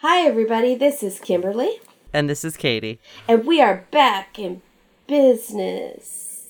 Hi, everybody. This is Kimberly. And this is Katie. And we are back in business.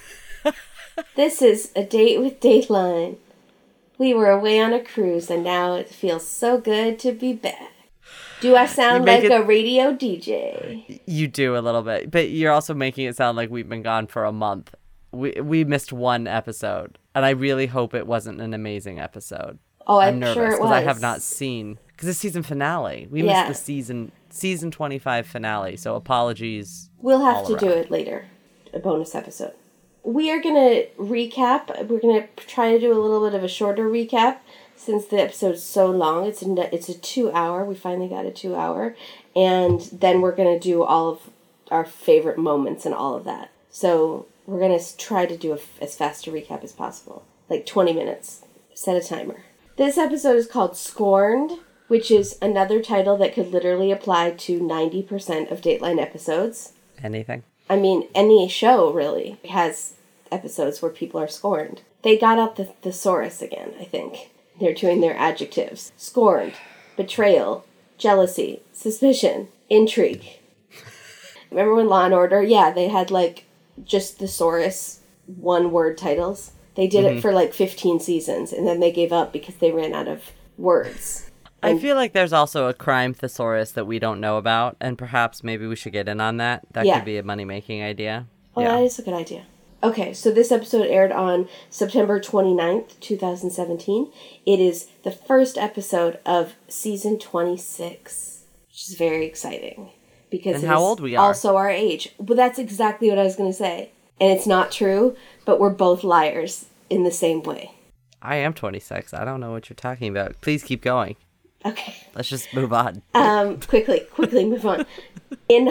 This is A Date with Dateline. We were away on a cruise, and now it feels so good to be back. Do I sound like a radio DJ? You do a little bit, but you're also making it sound like we've been gone for a month. We missed one episode, and I really hope it wasn't an amazing episode. Oh, I'm nervous sure it was. I have not seen, because it's season finale. We missed the season 25 finale, so apologies. We'll have to do it later, a bonus episode. We are going to recap. We're going to try to do a little bit of a shorter recap since the episode's so long. It's a 2 hour. We finally got a 2 hour. And then we're going to do all of our favorite moments and all of that. So we're going to try to do as fast a recap as possible. Like 20 minutes. Set a timer. This episode is called Scorned, which is another title that could literally apply to 90% of Dateline episodes. Anything? I mean, any show, really, has episodes where people are scorned. They got out the thesaurus again, I think. They're doing their adjectives. Scorned, betrayal, jealousy, suspicion, intrigue. Remember when Law & Order? Yeah, they had, just thesaurus, one-word titles. They did it for, 15 seasons, and then they gave up because they ran out of words. I feel like there's also a crime thesaurus that we don't know about, and perhaps maybe we should get in on that. That could be a money-making idea. Oh, that is a good idea. Okay, so this episode aired on September 29th, 2017. It is the first episode of season 26, which is very exciting. Because and how old we are. Also our age. But that's exactly what I was going to say. And it's not true, but we're both liars in the same way. I am 26. I don't know what you're talking about. Please keep going. Okay. Let's just move on. Quickly move on. In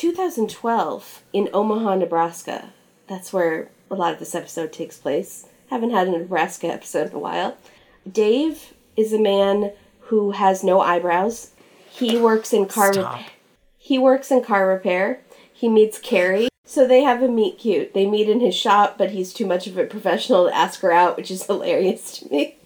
2012, in Omaha, Nebraska, that's where a lot of this episode takes place. Haven't had a Nebraska episode in a while. Dave is a man who has no eyebrows. He works in car repair. He works in car repair. He meets Carrie. So they have a meet cute. They meet in his shop, but he's too much of a professional to ask her out, which is hilarious to me.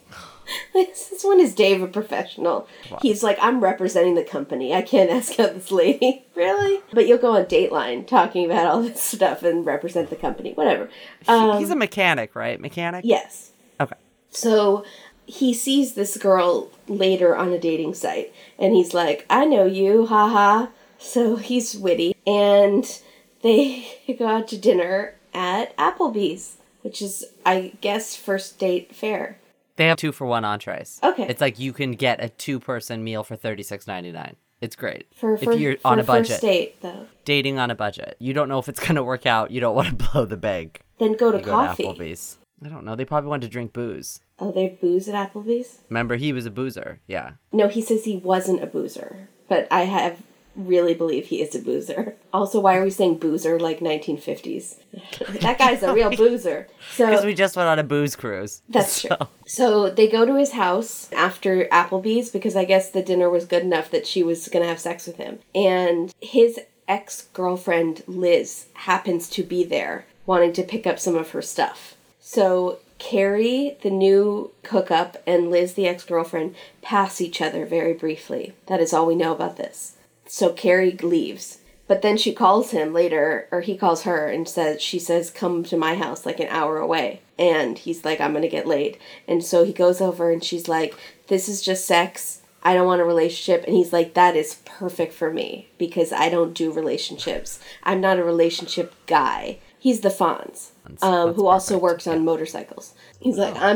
This one is Dave a professional. Wow. He's like, I'm representing the company. I can't ask out this lady. Really? But you'll go on Dateline talking about all this stuff and represent the company. Whatever. He's a mechanic, right? Mechanic? Yes. Okay. So he sees this girl later on a dating site. And he's like, I know you. Haha. So he's witty. And they go out to dinner at Applebee's, which is, I guess, first date fare. They have 2-for-1 entrees. Okay. It's like you can get a 2-person meal for $36.99. It's great. If you're on a budget. First date, though. Dating on a budget. You don't know if it's going to work out. You don't want to blow the bank. Then go to coffee. Go to Applebee's. I don't know. They probably want to drink booze. Oh, they have booze at Applebee's? Remember, he was a boozer. Yeah. No, he says he wasn't a boozer. But I really believe he is a boozer. Also, why are we saying boozer like 1950s? That guy's a real boozer. Because we just went on a booze cruise. That's true. So they go to his house after Applebee's because I guess the dinner was good enough that she was going to have sex with him. And his ex-girlfriend, Liz, happens to be there wanting to pick up some of her stuff. So Carrie, the new hookup, and Liz, the ex-girlfriend, pass each other very briefly. That is all we know about this. So Carrie leaves. But then she calls him later, or he calls her and she says, come to my house like an hour away. And he's like, I'm going to get laid. And so he goes over and she's like, this is just sex. I don't want a relationship. And he's like, that is perfect for me because I don't do relationships. I'm not a relationship guy. He's the Fonz, who also works on motorcycles. He's like, I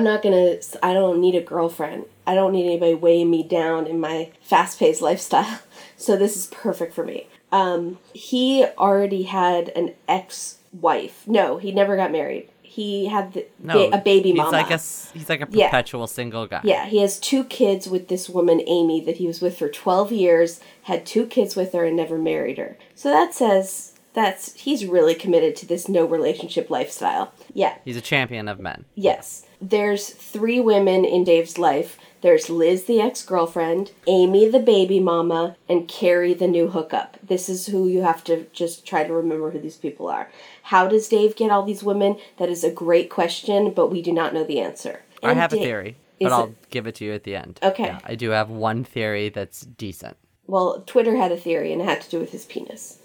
don't need a girlfriend. I don't need anybody weighing me down in my fast-paced lifestyle. So this is perfect for me. He already had an ex-wife. No, he never got married. He had a baby mama. He's like a perpetual single guy. Yeah, he has 2 kids with this woman, Amy, that he was with for 12 years, had 2 kids with her, and never married her. So that says he's really committed to this no relationship lifestyle. Yeah. He's a champion of men. Yes. There's 3 women in Dave's life. There's Liz, the ex-girlfriend, Amy, the baby mama, and Carrie, the new hookup. This is who you have to just try to remember who these people are. How does Dave get all these women? That is a great question, but we do not know the answer. I have a theory, but I'll give it to you at the end. Okay. Yeah, I do have one theory that's decent. Well, Twitter had a theory, and it had to do with his penis.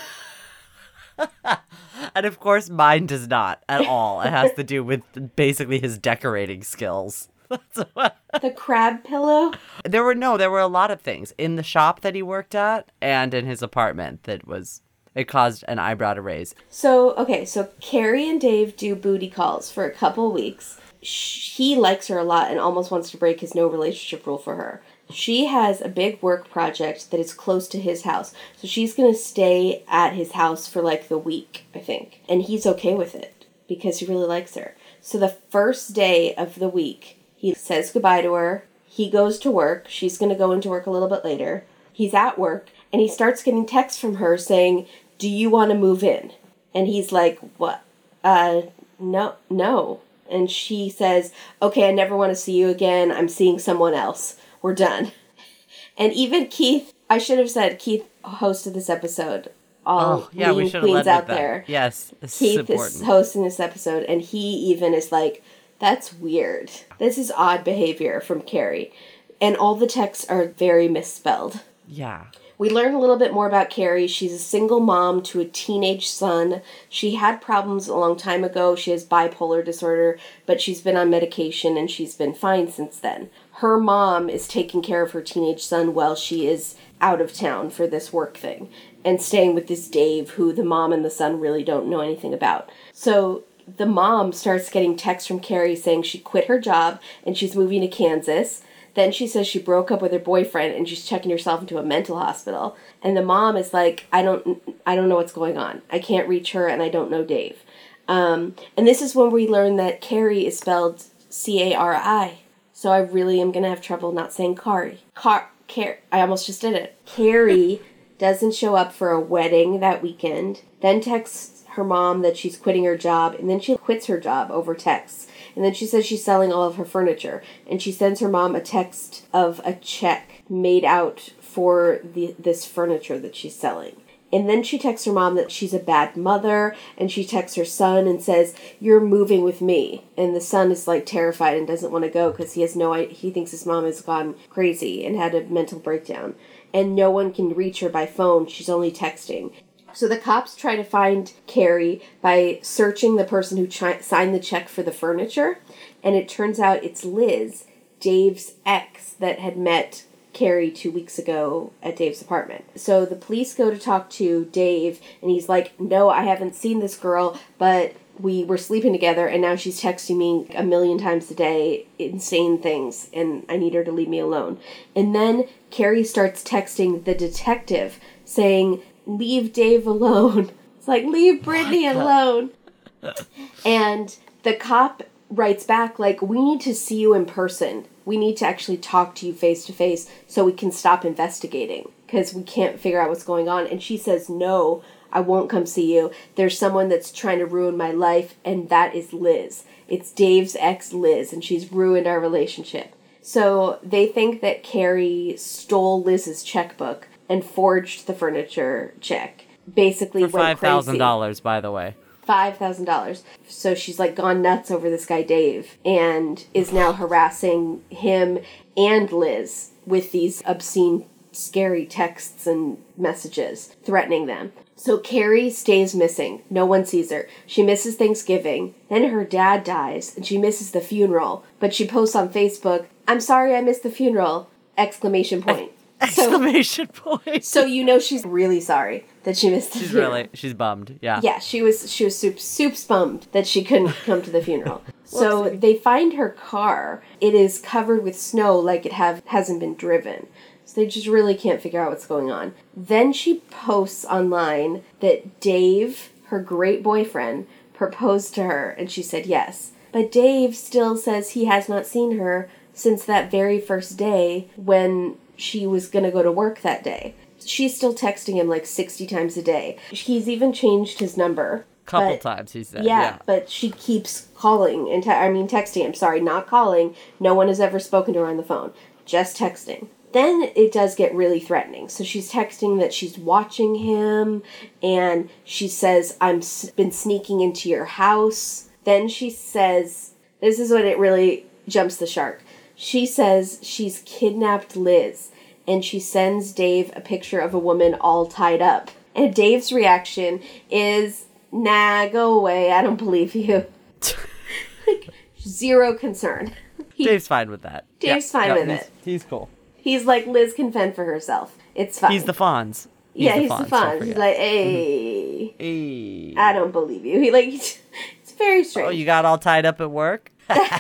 And of course, mine does not at all. It has to do with basically his decorating skills. The crab pillow? There were a lot of things in the shop that he worked at and in his apartment it caused an eyebrow to raise. So Carrie and Dave do booty calls for a couple weeks. He likes her a lot and almost wants to break his no relationship rule for her. She has a big work project that is close to his house. So she's going to stay at his house for like the week, I think. And he's okay with it because he really likes her. So the first day of the week, he says goodbye to her. He goes to work. She's going to go into work a little bit later. He's at work and he starts getting texts from her saying, "Do you want to move in?" And he's like, "What? No. And she says, "Okay, I never want to see you again. I'm seeing someone else. We're done." And even Keith, I should have said Keith hosted this episode. We should have led out with that. There. Yes, Keith is hosting this episode, and he even is like, "That's weird. This is odd behavior from Carrie." And all the texts are very misspelled. Yeah. We learn a little bit more about Carrie. She's a single mom to a teenage son. She had problems a long time ago. She has bipolar disorder, but she's been on medication and she's been fine since then. Her mom is taking care of her teenage son while she is out of town for this work thing and staying with this Dave, who the mom and the son really don't know anything about. So the mom starts getting texts from Carrie saying she quit her job and she's moving to Kansas. Then she says she broke up with her boyfriend and she's checking herself into a mental hospital. And the mom is like, I don't know what's going on. I can't reach her and I don't know Dave. And this is when we learn that Carrie is spelled Cari. So I really am going to have trouble not saying Kari. I almost just did it. Carrie doesn't show up for a wedding that weekend. Then texts her mom that she's quitting her job. And then she quits her job over texts. And then she says she's selling all of her furniture. And she sends her mom a text of a check made out for this furniture that she's selling. And then she texts her mom that she's a bad mother. And she texts her son and says, "You're moving with me." And the son is like terrified and doesn't want to go because he thinks his mom has gone crazy and had a mental breakdown. And no one can reach her by phone. She's only texting. So the cops try to find Carrie by searching the person who signed the check for the furniture. And it turns out it's Liz, Dave's ex, that had met Carrie 2 weeks ago at Dave's apartment. So the police go to talk to Dave, and he's like, "No, I haven't seen this girl, but we were sleeping together, and now she's texting me a million times a day, insane things, and I need her to leave me alone." And then Carrie starts texting the detective, saying, "Leave Dave alone." It's like, "Leave Brittany alone." And the cop writes back, like, "We need to see you in person. We need to actually talk to you face to face so we can stop investigating because we can't figure out what's going on." And she says, "No, I won't come see you. There's someone that's trying to ruin my life, and that is Liz. It's Dave's ex, Liz, and she's ruined our relationship." So they think that Carrie stole Liz's checkbook and forged the furniture check. Basically for went crazy. $5,000, by the way. $5,000. So she's like gone nuts over this guy Dave and is now harassing him and Liz with these obscene, scary texts and messages threatening them. So Carrie stays missing. No one sees her. She misses Thanksgiving. Then her dad dies and she misses the funeral. But she posts on Facebook, "I'm sorry I missed the funeral!" Exclamation point. Exclamation point. So you know she's really sorry that she missed the funeral. She's bummed. Yeah. Yeah, she was soups bummed that she couldn't come to the funeral. So they find her car. It is covered with snow like it hasn't been driven. So they just really can't figure out what's going on. Then she posts online that Dave, her great boyfriend, proposed to her and she said yes. But Dave still says he has not seen her since that very first day when she was going to go to work that day. She's still texting him like 60 times a day. He's even changed his number. Couple times, he said. Yeah, but she keeps calling and texting him. Sorry, not calling. No one has ever spoken to her on the phone. Just texting. Then it does get really threatening. So she's texting that she's watching him, and she says, "I've been sneaking into your house." Then she says, this is when it really jumps the shark. She says she's kidnapped Liz, and she sends Dave a picture of a woman all tied up. And Dave's reaction is, nah, go away, I don't believe you. Like, zero concern. Dave's fine with that. Dave's fine with it. He's cool. He's like, Liz can fend for herself. It's fine. He's the Fonz. He's the Fonz. He's like, hey, I don't believe you. He like, it's very strange. Oh, you got all tied up at work?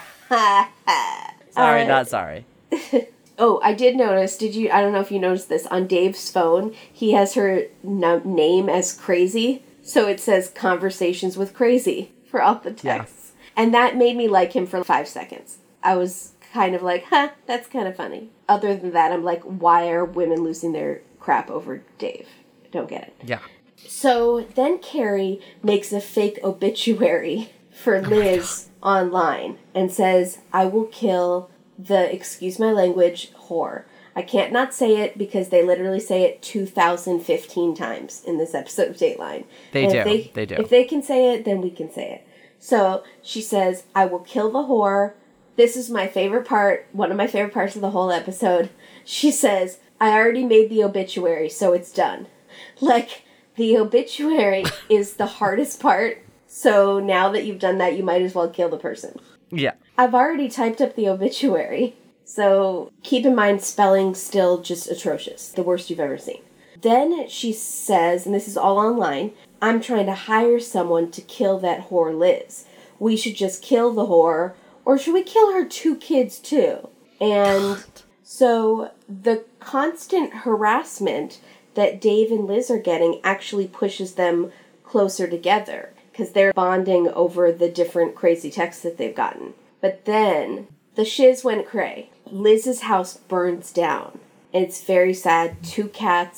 Sorry, not sorry. Oh, I did notice, I don't know if you noticed this, on Dave's phone, he has her name as Crazy, so it says Conversations with Crazy for all the texts. Yeah. And that made me like him for 5 seconds. I was kind of like, that's kind of funny. Other than that, I'm like, why are women losing their crap over Dave? I don't get it. Yeah. So then Carrie makes a fake obituary for Liz online and says, I will kill the, excuse my language, whore. I can't not say it because they literally say it 2,015 times in this episode of Dateline. They do. If they can say it, then we can say it. So she says, I will kill the whore. This is my favorite part, one of my favorite parts of the whole episode. She says, I already made the obituary, so it's done. Like, the obituary is the hardest part, so now that you've done that, you might as well kill the person. Yeah. I've already typed up the obituary, so keep in mind spelling's still just atrocious. The worst you've ever seen. Then she says, and this is all online, I'm trying to hire someone to kill that whore Liz. We should just kill the whore, or should we kill her 2 kids too? And so the constant harassment that Dave and Liz are getting actually pushes them closer together, because they're bonding over the different crazy texts that they've gotten. But then the shiz went cray. Liz's house burns down. And it's very sad. 2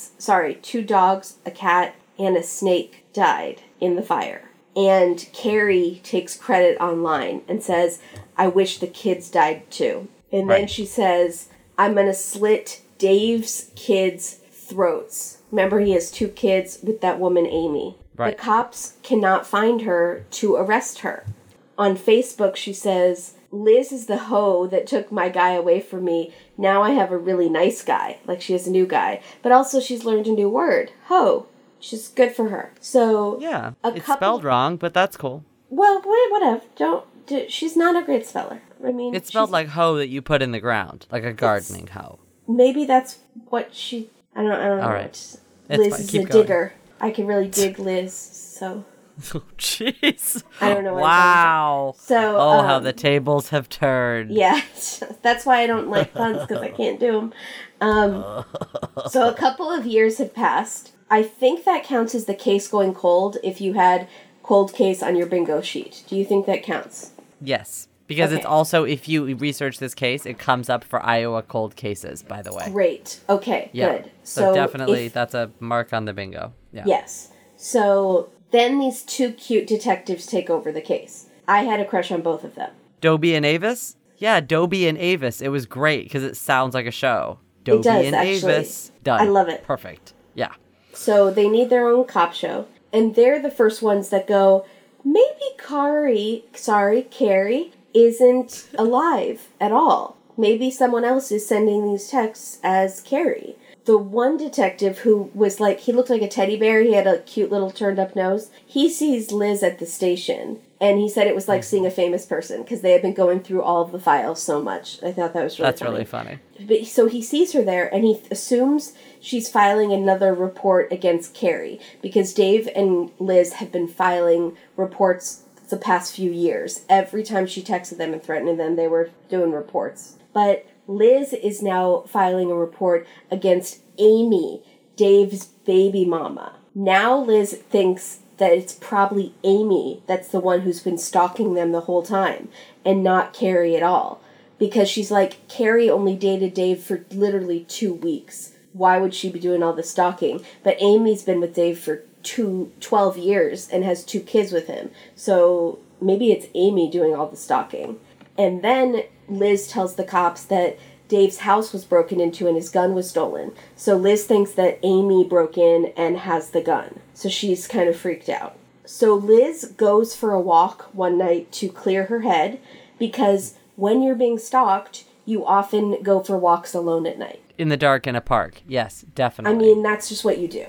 dogs, a cat, and a snake died in the fire. And Carrie takes credit online and says, I wish the kids died too. And then she says, I'm going to slit Dave's kids' throats. Remember, he has 2 kids with that woman, Amy. Right. The cops cannot find her to arrest her. On Facebook, she says, Liz is the hoe that took my guy away from me. Now I have a really nice guy. Like, she has a new guy. But also, she's learned a new word. Hoe. Which is good for her. So, yeah, it's spelled wrong, but that's cool. Well, whatever. She's not a great speller. I mean, it's spelled like hoe that you put in the ground, like a gardening hoe. Maybe that's what she. I don't know. All right. Liz is a digger. I can really dig Liz, so. Oh, jeez. I don't know what wow. So, how the tables have turned. Yeah, that's why I don't like puns, because I can't do them. So a couple of years have passed. I think that counts as the case going cold if you had cold case on your bingo sheet. Do you think that counts? Yes. Because it's also, if you research this case, it comes up for Iowa cold cases, by the way. Great. Okay, good. So definitely, that's a mark on the bingo. Yeah. Yes. So then these 2 cute detectives take over the case. I had a crush on both of them. Dobie and Avis? Yeah, Dobie and Avis. It was great because it sounds like a show. Dobie and Avis. Done. I love it. Perfect. Yeah. So they need their own cop show. And they're the first ones that go, maybe Carrie isn't alive at all. Maybe someone else is sending these texts as Carrie. The one detective who was like, he looked like a teddy bear, he had a cute little turned up nose, he sees Liz at the station. And he said it was like seeing a famous person because they had been going through all of the files so much. I thought that was really funny. That's really funny. But, so he sees her there and he assumes she's filing another report against Carrie because Dave and Liz have been filing reports the past few years. Every time she texted them and threatened them, they were doing reports. But Liz is now filing a report against Amy, Dave's baby mama. Now Liz thinks that it's probably Amy that's the one who's been stalking them the whole time and not Carrie at all. Because she's like, Carrie only dated Dave for literally 2 weeks. Why would she be doing all the stalking? But Amy's been with Dave for 12 years and has 2 kids with him. So maybe it's Amy doing all the stalking. And then Liz tells the cops that Dave's house was broken into and his gun was stolen. So Liz thinks that Amy broke in and has the gun. So she's kind of freaked out. So Liz goes for a walk one night to clear her head because when you're being stalked, you often go for walks alone at night. In the dark in a park. Yes, definitely. I mean, that's just what you do.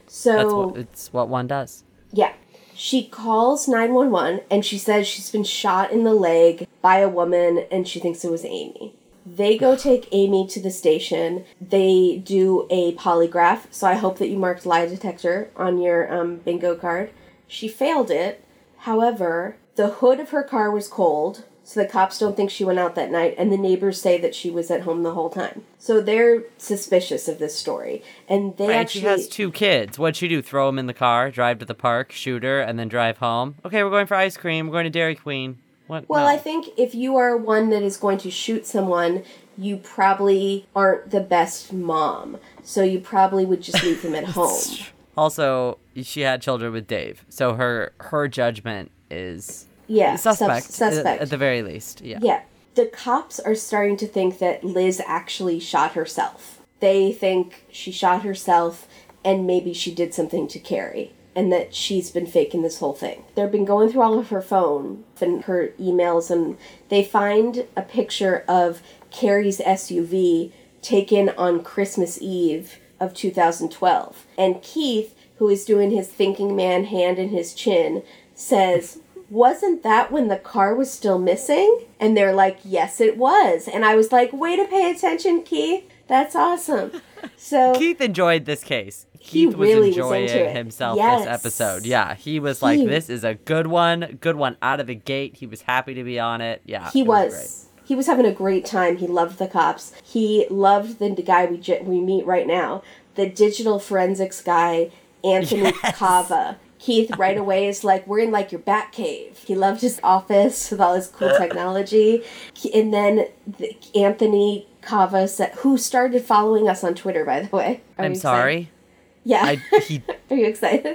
So It's what one does. Yeah. She calls 911 and she says she's been shot in the leg by a woman and she thinks it was Amy. They go take Amy to the station. They do a polygraph. So I hope that you marked lie detector on your bingo card. She failed it. However, the hood of her car was cold, so the cops don't think she went out that night, and the neighbors say that she was at home the whole time. So they're suspicious of this story. And they actually... She has 2 kids. What'd she do? Throw them in the car, drive to the park, shoot her, and then drive home? Okay, we're going for ice cream. We're going to Dairy Queen. What? Well, No. I think if you are one that is going to shoot someone, you probably aren't the best mom. So you probably would just leave them at home. Also, she had children with Dave, so her judgment is suspect, suspect at the very least. Yeah. Yeah. The cops are starting to think that Liz actually shot herself. They think she shot herself and maybe she did something to Carrie and that she's been faking this whole thing. They've been going through all of her phone and her emails and they find a picture of Carrie's SUV taken on Christmas Eve of 2012. And Keith, who is doing his thinking man hand in his chin, says, "Wasn't that when the car was still missing?" And they're like, "Yes, it was." And I was like, way to pay attention, Keith. That's awesome. So Keith enjoyed this case. He Keith really was enjoying was into it. himself Yes. this episode. Yeah, he was like, this is a good one out of the gate. He was happy to be on it. Yeah, He it was. great. He was having a great time. He loved the cops. He loved the guy we meet right now, the digital forensics guy, Anthony Cava. Keith right away is like, we're in like your bat cave. He loved his office with all his cool technology. And then Anthony Cava, who started following us on Twitter, by the way. I'm sorry. Yeah. Are you excited?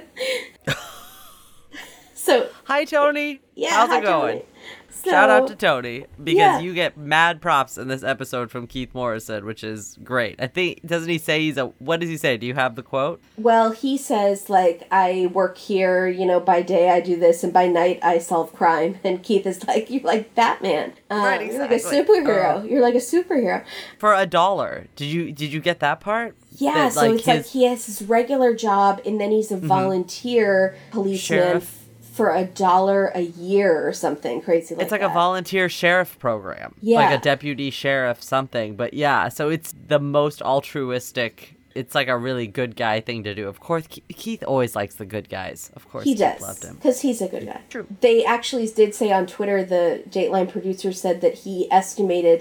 So. Hi, Tony. Yeah. How's hi, it going? Tony. So, Shout out to Tony because Yeah. you get mad props in this episode from Keith Morrison, which is great. I think, doesn't he say what does he say? Do you have the quote? Well, he says, like, I work here, by day I do this, and by night I solve crime. And Keith is like, you're like Batman. Right, You're like a exactly. superhero. You're like a superhero. For $1. Did you get that part? Yeah, That, so it's like he has his regular job, and then he's a volunteer policeman Sheriff. for $1 a year or something crazy like that. It's like a volunteer sheriff program. Yeah. Like a deputy sheriff something. But yeah, so it's the most altruistic. It's like a really good guy thing to do. Of course, Keith always likes the good guys. Of course, He Keith does, loved him. because he's a good guy. True. They actually did say on Twitter, the Dateline producer said that he estimated,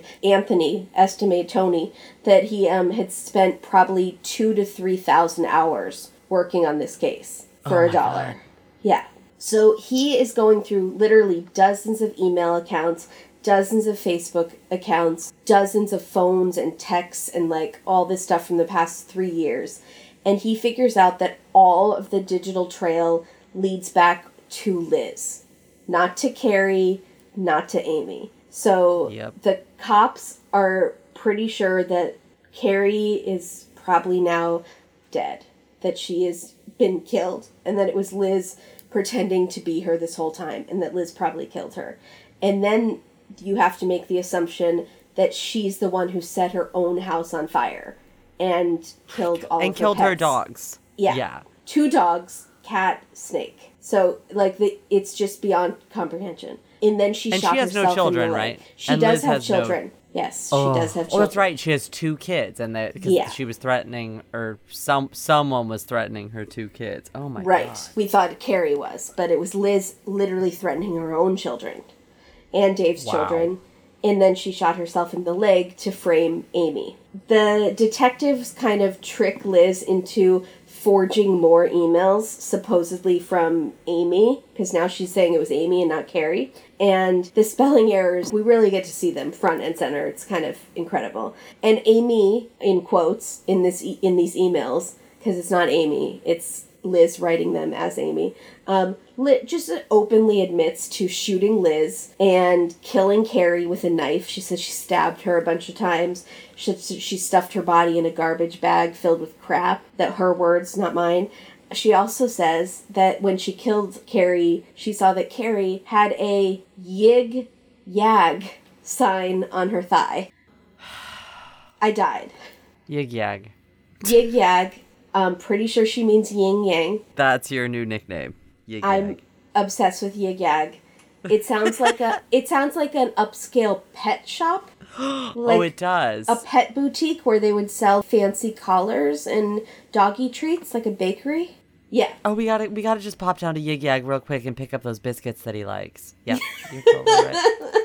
Tony, that he had spent probably 2,000 to 3,000 hours working on this case for $1. God. Yeah. So he is going through literally dozens of email accounts, dozens of Facebook accounts, dozens of phones and texts and like all this stuff from the past 3 years. And he figures out that all of the digital trail leads back to Liz, not to Carrie, not to Amy. So Yep. the cops are pretty sure that Carrie is probably now dead, that she has been killed, and that it was Liz pretending to be her this whole time, and that Liz probably killed her. And then you have to make the assumption that she's the one who set her own house on fire and killed all And of her killed her pets. dogs. Yeah. Yeah. 2 dogs, cat, snake. So, like, it's just beyond comprehension. And then she And shot she has no herself children, in the leg. right? She And does Liz have has no- children. Yes, she does have children. Oh, that's right. She has 2 kids, and because Yeah. she was threatening, or someone was threatening her 2 kids. Oh my Right. god. We thought Carrie was, but it was Liz literally threatening her own children and Dave's Wow. children. And then she shot herself in the leg to frame Amy. The detectives kind of trick Liz into forging more emails, supposedly from Amy, because now she's saying it was Amy and not Carrie. And the spelling errors, we really get to see them front and center. It's kind of incredible. And Amy, in quotes, in these emails, because it's not Amy, it's Liz writing them as Amy, just openly admits to shooting Liz and killing Carrie with a knife. She says she stabbed her a bunch of times. She stuffed her body in a garbage bag filled with crap. That her words, not mine. She also says that when she killed Carrie, she saw that Carrie had a yig yag sign on her thigh. I died. Yig Yag. Yig Yag. I'm pretty sure she means yin yang. That's your new nickname. Yig I'm Yag. obsessed with Yig Yag. It sounds like an upscale pet shop. Oh, it does. A pet boutique where they would sell fancy collars and doggy treats, like a bakery. Yeah. Oh, we gotta just pop down to Yig Yag real quick and pick up those biscuits that he likes. Yep, you're totally right.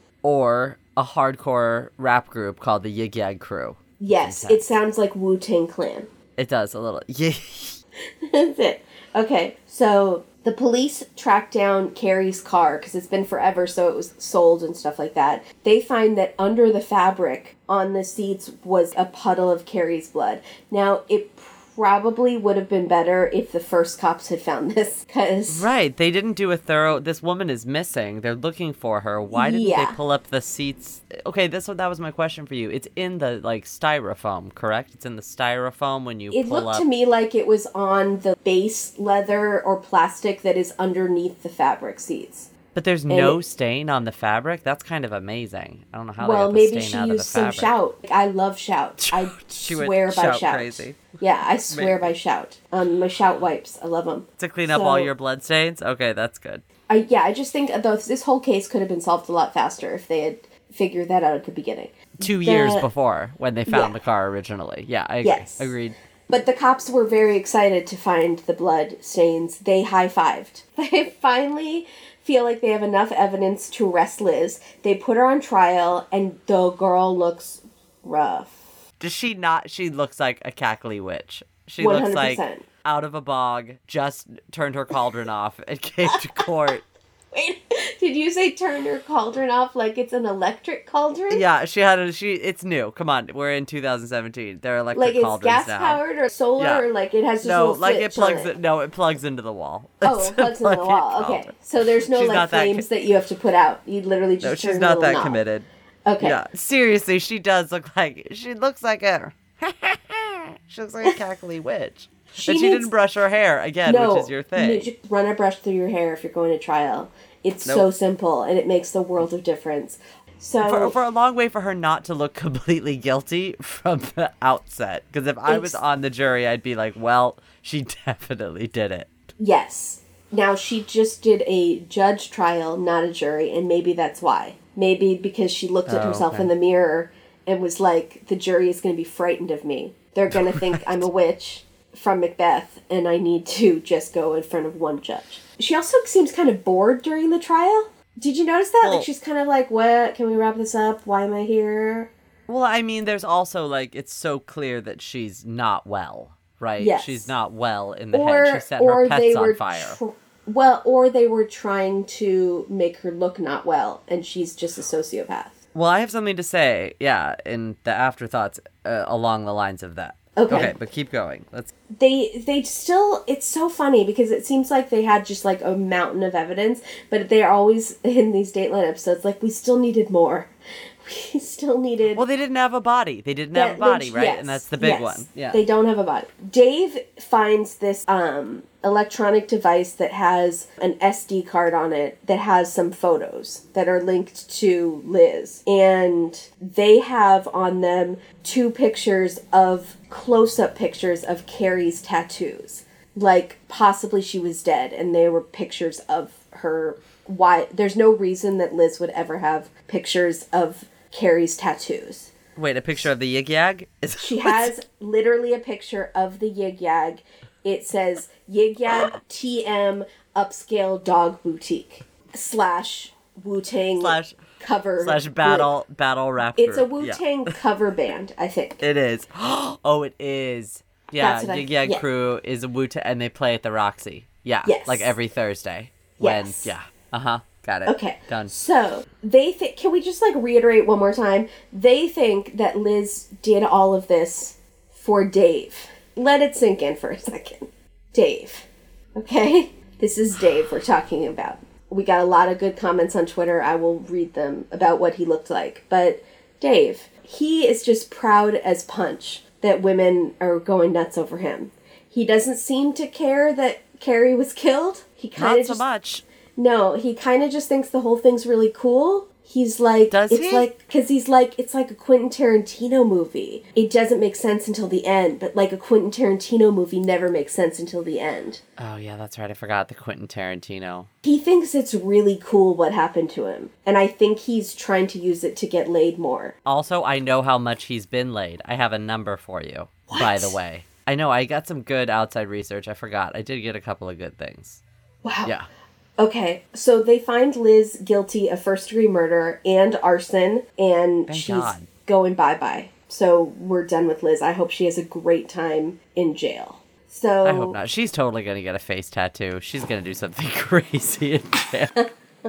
Or a hardcore rap group called the Yig Yag Crew. Yes, it sounds like Wu-Tang Clan. It does a little. Yeah. That's it. Okay, so the police track down Carrie's car because it's been forever, so it was sold and stuff like that. They find that under the fabric on the seats was a puddle of Carrie's blood. Now, it probably would have been better if the first cops had found this, because... Right, they didn't do a thorough... This woman is missing. They're looking for her. Why didn't they pull up the seats? Okay, that was my question for you. It's in the, styrofoam, correct? It's in the styrofoam when you pull up... It looked to me like it was on the base leather or plastic that is underneath the fabric seats. But there's no stain on the fabric? That's kind of amazing. I don't know how they got the stain out of the fabric. Well, maybe she used some Shout. I love Shout. I swear by Shout. Crazy. Yeah, I swear by Shout. My Shout wipes. I love them. To clean up all your blood stains? Okay, that's good. I just think this whole case could have been solved a lot faster if they had figured that out at the beginning. 2 years before, when they found the car originally. Yeah, I agree. Yes. Agreed. But the cops were very excited to find the blood stains. They high-fived. They finally feel like they have enough evidence to arrest Liz. They put her on trial, and the girl looks rough. Does she not? She looks like a cackly witch. She 100%. Looks like out of a bog, just turned her cauldron off and came to court. Wait, did you say turned her cauldron off like it's an electric cauldron? Yeah, it's new. Come on, we're in 2017. They're electric cauldrons now. Like it's gas-powered or solar, or like it has just it plugs into the wall. Oh, it plugs into the wall. Okay, so there's no flames that you have to put out. You literally just turn she's not that knob. Committed. Okay. Yeah, seriously, she looks like a cackly witch. She didn't brush her hair, again, which is your thing. You just run a brush through your hair if you're going to trial. It's so simple, and it makes the world of difference. So for a long way for her not to look completely guilty from the outset. Because if I was on the jury, I'd be like, well, she definitely did it. Yes. Now, she just did a judge trial, not a jury, and maybe that's why. Maybe because she looked at herself in the mirror and was like, the jury is going to be frightened of me. They're going to think I'm a witch from Macbeth, and I need to just go in front of one judge. She also seems kind of bored during the trial. Did you notice that? Well, she's kind of like, what? Can we wrap this up? Why am I here? Well, I mean, there's also, it's so clear that she's not well, right? Yes. She's not well in the head. She set her pets on fire. Or they were trying to make her look not well, and she's just a sociopath. Well, I have something to say, in the afterthoughts along the lines of that. Okay, but keep going. They still, it's so funny because it seems like they had just a mountain of evidence, but they're always in these Dateline episodes we still needed more. We still needed... Well, they didn't have a body. They didn't have a body, right? Yes, and that's the big one. Yeah. They don't have a body. Dave finds this electronic device that has an SD card on it that has some photos that are linked to Liz. And they have on them 2 pictures of close-up pictures of Carrie's tattoos. Possibly she was dead, and they were pictures of her. Why? There's no reason that Liz would ever have pictures of Carrie's tattoos. Wait, a picture of the Yig Yag? She has literally a picture of the Yig Yag. It says Yig Yag TM Upscale Dog Boutique / Wu-Tang cover / battle rap group. It's a Yeah. Wu-Tang cover band, I think. It is. Oh, it is. Yeah, Yig Yag Crew is a Wu-Tang, and they play at the Roxy. Yeah, yes. Every Thursday. Yes. Got it. Okay. Done. So, they think... Can we just, reiterate one more time? They think that Liz did all of this for Dave. Let it sink in for a second. Dave. Okay? This is Dave we're talking about. We got a lot of good comments on Twitter. I will read them about what he looked like. But Dave, he is just proud as punch that women are going nuts over him. He doesn't seem to care that Carrie was killed. He kind of Not so much. No, he kind of just thinks the whole thing's really cool. He's like, does it's he? like, because he's like, it's like a Quentin Tarantino movie. It doesn't make sense until the end, but like a Quentin Tarantino movie never makes sense until the end. Oh, yeah, that's right. I forgot the Quentin Tarantino. He thinks it's really cool what happened to him, and I think he's trying to use it to get laid more. Also, I know how much he's been laid. I have a number for you, by the way. I know, I got some good outside research. I forgot. I did get a couple of good things. Wow. Yeah. Okay, so they find Liz guilty of first-degree murder and arson, and Thank she's God. going bye-bye. So we're done with Liz. I hope she has a great time in jail. So I hope not. She's totally going to get a face tattoo. She's going to do something crazy in jail.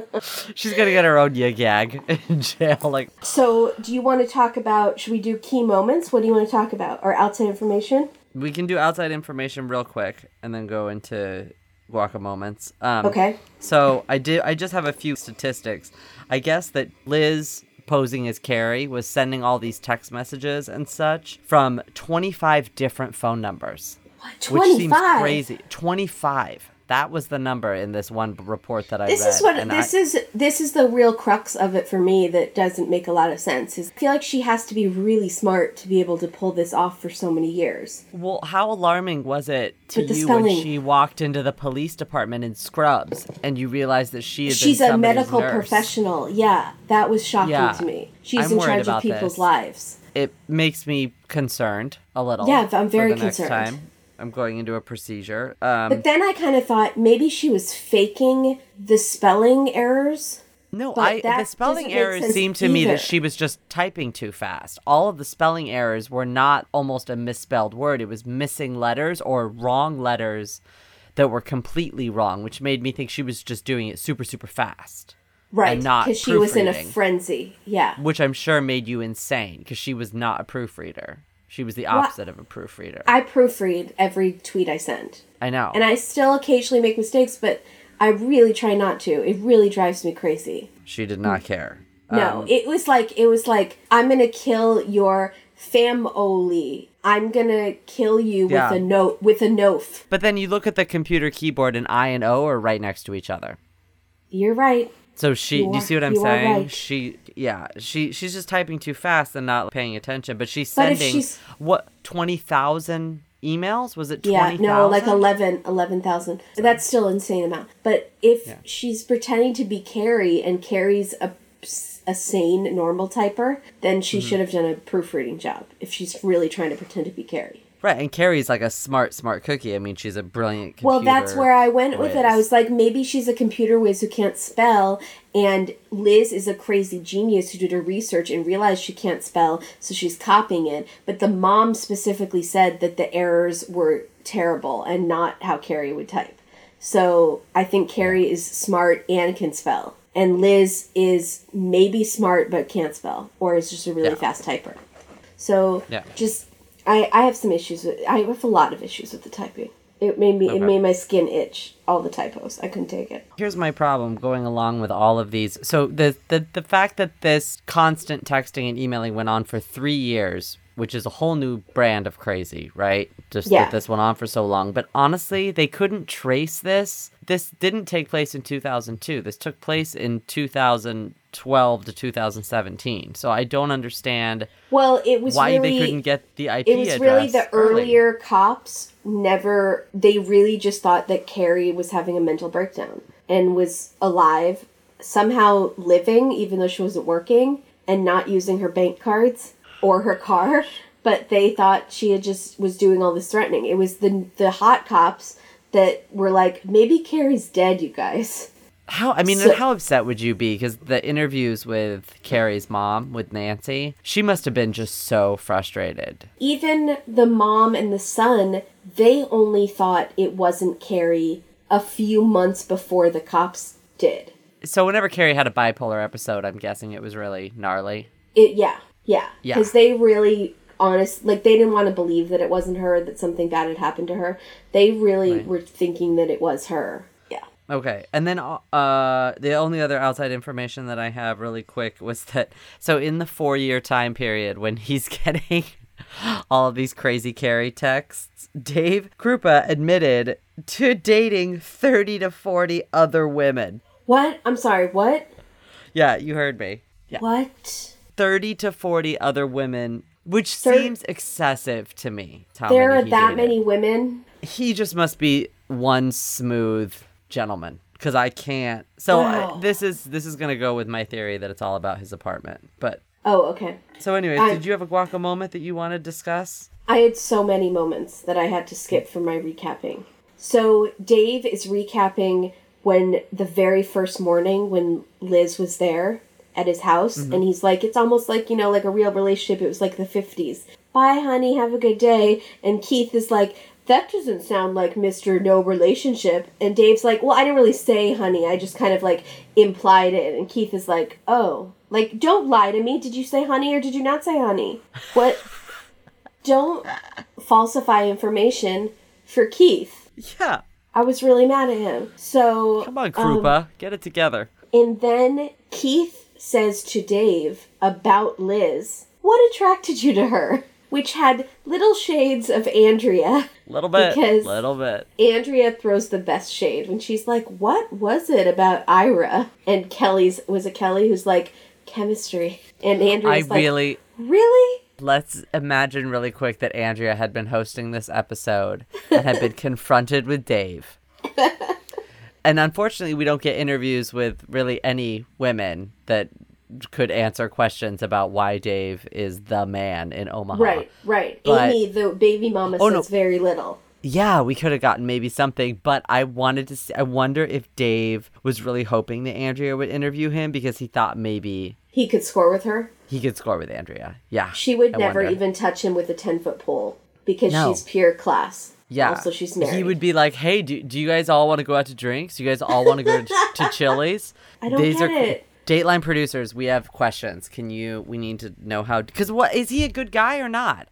She's going to get her own yig-yag in jail. Like. So do you want to talk about, should we do key moments? What do you want to talk about? Or outside information? We can do outside information real quick and then go into guaca moments. Okay. So I just have a few statistics. I guess that Liz, posing as Carrie, was sending all these text messages and such from 25 different phone numbers. What? 25? Which seems crazy. 25. That was the number in this one report that I read. This is the real crux of it for me that doesn't make a lot of sense. I feel like she has to be really smart to be able to pull this off for so many years. Well, how alarming was it to you when she walked into the police department in scrubs and you realized that she's a medical professional? Yeah, that was shocking to me. She's in charge of people's lives. It makes me concerned a little. Yeah, I'm very concerned. Next time I'm going into a procedure. But then I kind of thought maybe she was faking the spelling errors. No, the spelling errors seemed to me that she was just typing too fast. All of the spelling errors were not almost a misspelled word. It was missing letters or wrong letters that were completely wrong, which made me think she was just doing it super, super fast. Right, because she was in a frenzy. Yeah. Which I'm sure made you insane because she was not a proofreader. She was the opposite of a proofreader. I proofread every tweet I send. I know. And I still occasionally make mistakes, but I really try not to. It really drives me crazy. She did not care. No, it was like, I'm going to kill your family. I'm going to kill you with a note. But then you look at the computer keyboard and I and O are right next to each other. You're right. So do you see what I'm saying? Right. She's just typing too fast and not paying attention. But she's sending, 20,000 emails? Was it 20,000? Yeah, no, like 11,000. That's still an insane amount. But if she's pretending to be Carrie and Carrie's a sane, normal typer, then she should have done a proofreading job if she's really trying to pretend to be Carrie. Right, and Carrie's like a smart cookie. I mean, she's a brilliant computer Well, that's where I went with it. I was like, maybe she's a computer whiz who can't spell, and Liz is a crazy genius who did her research and realized she can't spell, so she's copying it. But the mom specifically said that the errors were terrible and not how Carrie would type. So I think Carrie is smart and can spell. And Liz is maybe smart but can't spell, or is just a really fast typer. So I have some issues with. I have a lot of issues with the typing. It made my skin itch. All the typos, I couldn't take it. Here's my problem going along with all of these. So the fact that this constant texting and emailing went on for 3 years, which is a whole new brand of crazy, right? That this went on for so long. But honestly, they couldn't trace this. This didn't take place in 2002. This took place in 2012 to 2017. So I don't understand why they couldn't get the IP address. It was really the earlier cops they really just thought that Carrie was having a mental breakdown and was alive, somehow living, even though she wasn't working, and not using her bank cards or her car. But they thought she was doing all this threatening. It was the hot cops that were like, maybe Carrie's dead, you guys. How upset would you be? Because the interviews with Carrie's mom, with Nancy, she must have been just so frustrated. Even the mom and the son, they only thought it wasn't Carrie a few months before the cops did. So whenever Carrie had a bipolar episode, I'm guessing it was really gnarly. Yeah. Because they really... they didn't want to believe that it wasn't her, that something bad had happened to her. They really were thinking that it was her. Yeah. Okay. And then the only other outside information that I have really quick was that, so in the 4-year time period when he's getting all of these crazy Carrie texts, Dave Krupa admitted to dating 30 to 40 other women. What? I'm sorry, what? Yeah, you heard me. Yeah. What? 30 to 40 other women, which seems excessive to me. There are that many women? He just must be one smooth gentleman, because I can't. So this is going to go with my theory that it's all about his apartment. But okay. So anyways, did you have a guaca moment that you want to discuss? I had so many moments that I had to skip from my recapping. So Dave is recapping when the very first morning when Liz was there at his house, and he's like, it's almost like, like a real relationship. It was like the 50s. Bye, honey, have a good day. And Keith is like, that doesn't sound like Mr. No Relationship. And Dave's like, well, I didn't really say honey. I just kind of like implied it. And Keith is like, oh, like, don't lie to me. Did you say honey or did you not say honey? What? Don't falsify information for Keith. Yeah. I was really mad at him. So come on, Krupa, get it together. And then Keith says to Dave about Liz, what attracted you to her? Which had little shades of Andrea. Little bit. Andrea throws the best shade when she's like, what was it about Ira? And was it Kelly who's like, chemistry. And Andrea's like, really? Let's imagine really quick that Andrea had been hosting this episode and had been confronted with Dave. And unfortunately, we don't get interviews with really any women that could answer questions about why Dave is the man in Omaha. Right. But Amy, the baby mama, says very little. Yeah, we could have gotten maybe something, but I wanted to see, I wonder if Dave was really hoping that Andrea would interview him because he thought maybe he could score with her. He could score with Andrea. Yeah. She would never even touch him with a 10-foot pole because she's pure class. Yeah. Also, she's married. He would be like, hey, do you guys all want to go out to drinks? Do you guys all want to go to Chili's? I don't get it. Dateline producers, we have questions. We need to know how, because is he a good guy or not?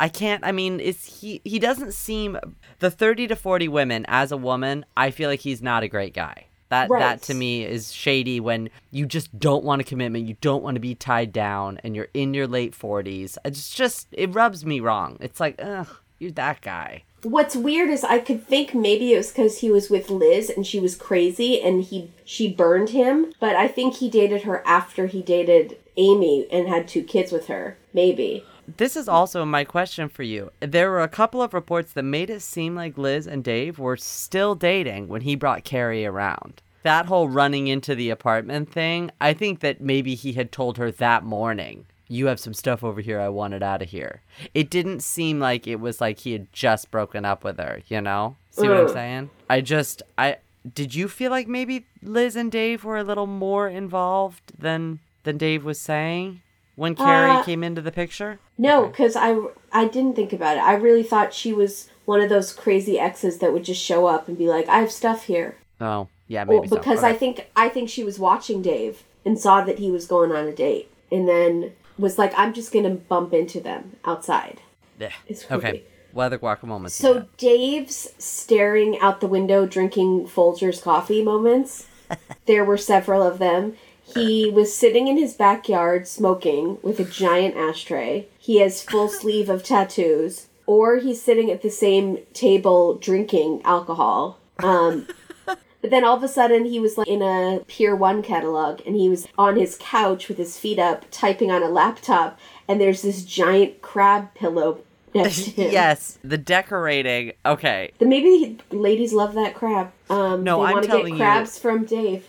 He doesn't seem, the 30 to 40 women as a woman, I feel like he's not a great guy. That to me is shady when you just don't want a commitment, you don't want to be tied down, and you're in your late 40s. It rubs me wrong. It's like, ugh, you're that guy. What's weird is I could think maybe it was because he was with Liz and she was crazy and she burned him, but I think he dated her after he dated Amy and had 2 kids with her. Maybe. This is also my question for you. There were a couple of reports that made it seem like Liz and Dave were still dating when he brought Carrie around. That whole running into the apartment thing, I think that maybe he had told her that morning, you have some stuff over here, I want it out of here. It didn't seem like it was like he had just broken up with her, you know? See what I'm saying? Did you feel like maybe Liz and Dave were a little more involved than Dave was saying when Carrie came into the picture? No, because I didn't think about it. I really thought she was one of those crazy exes that would just show up and be like, I have stuff here. Oh, yeah, maybe so. Because okay. I think she was watching Dave and saw that he was going on a date and then was like, I'm just going to bump into them outside. Yeah. Okay. What other guaca moments? So Dave's staring out the window drinking Folgers coffee moments, there were several of them. He was sitting in his backyard smoking with a giant ashtray. He has full sleeve of tattoos. Or he's sitting at the same table drinking alcohol. But then all of a sudden he was like in a Pier 1 catalog and he was on his couch with his feet up typing on a laptop and there's this giant crab pillow next to him. Yes, the decorating. Okay. Maybe ladies love that crab. No, they want to get crabs from Dave.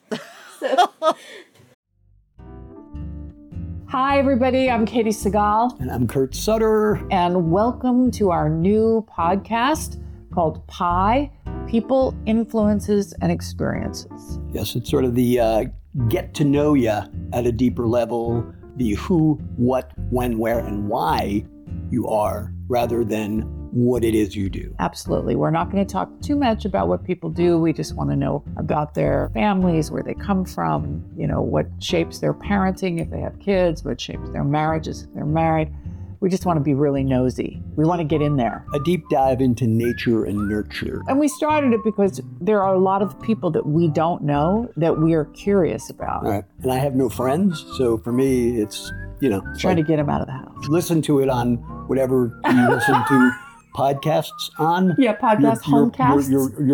Hi, everybody. I'm Katie Segal. And I'm Kurt Sutter. And welcome to our new podcast called Pi, People, Influences, and Experiences. Yes, it's sort of the get to know you at a deeper level, the who, what, when, where, and why you are, rather than what it is you do. Absolutely. We're not going to talk too much about what people do. We just want to know about their families, where they come from, what shapes their parenting if they have kids, what shapes their marriages if they're married. We just want to be really nosy. We want to get in there. A deep dive into nature and nurture. And we started it because there are a lot of people that we don't know that we are curious about. Right. And I have no friends, so for me, it's, trying to get them out of the house. Listen to it on whatever you listen to podcasts on. Yeah, homecasts. Your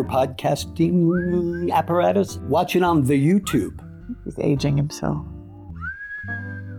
podcasting apparatus. Watch it on the YouTube. He's aging himself.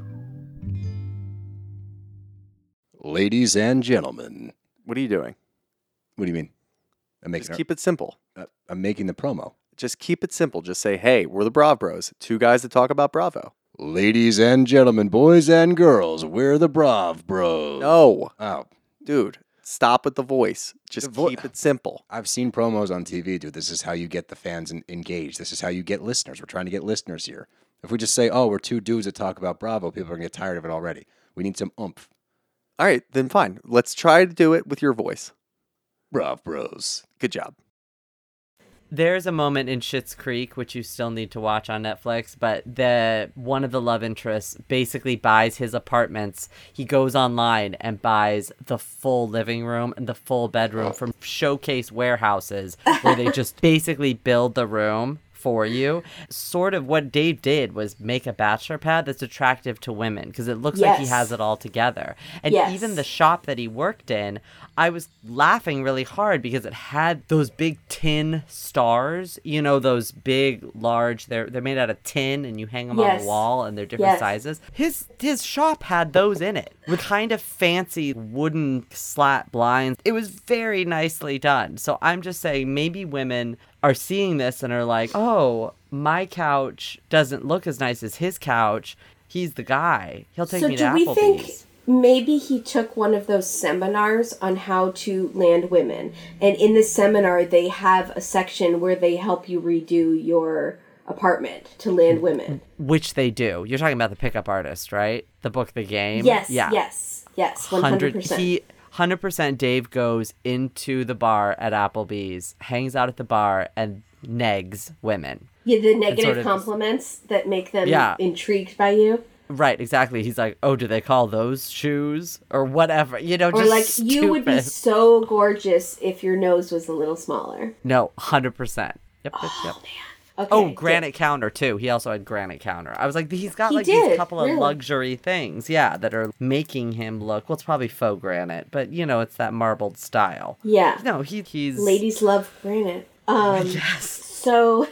Ladies and gentlemen. What are you doing? What do you mean? Just keep it simple. I'm making the promo. Just keep it simple. Just say, hey, we're the Brav Bros. 2 guys that talk about Bravo. Ladies and gentlemen, boys and girls, we're the Brav Bros. No. Oh. Dude, stop with the voice. Just keep it simple. I've seen promos on TV, dude. This is how you get the fans engaged. This is how you get listeners. We're trying to get listeners here. If we just say, oh, we're 2 dudes that talk about Bravo, people are going to get tired of it already. We need some oomph. All right, then fine. Let's try to do it with your voice. Brav Bros. Good job. There's a moment in Schitt's Creek, which you still need to watch on Netflix, but one of the love interests basically buys his apartments. He goes online and buys the full living room and the full bedroom from showcase warehouses where they just basically build the room for you. Sort of what Dave did was make a bachelor pad that's attractive to women because it looks like he has it all together. And even the shop that he worked in, I was laughing really hard because it had those big tin stars, you know, those big, large, they're made out of tin and you hang them on the wall and they're different sizes. His shop had those in it with kind of fancy wooden slat blinds. It was very nicely done. So I'm just saying maybe women are seeing this and are like, oh, my couch doesn't look as nice as his couch. He's the guy. He'll take me to Applebee's. So do we think maybe he took one of those seminars on how to land women? And in this seminar, they have a section where they help you redo your apartment to land women. Which they do. You're talking about The Pickup Artist, right? The book, The Game? Yes, 100%. 100% Dave goes into the bar at Applebee's, hangs out at the bar, and negs women. Yeah, the negative compliments that make them intrigued by you. Right, exactly. He's like, oh, do they call those shoes? Or whatever. You know, just or like, stupid. You would be so gorgeous if your nose was a little smaller. No, 100%. Yep. Man. Okay, oh, granite counter, too. He also had granite counter. I was like, he's got these couple of luxury things, that are making him look, well, it's probably faux granite, but, you know, it's that marbled style. Yeah. No, he's... Ladies love granite. Yes. So,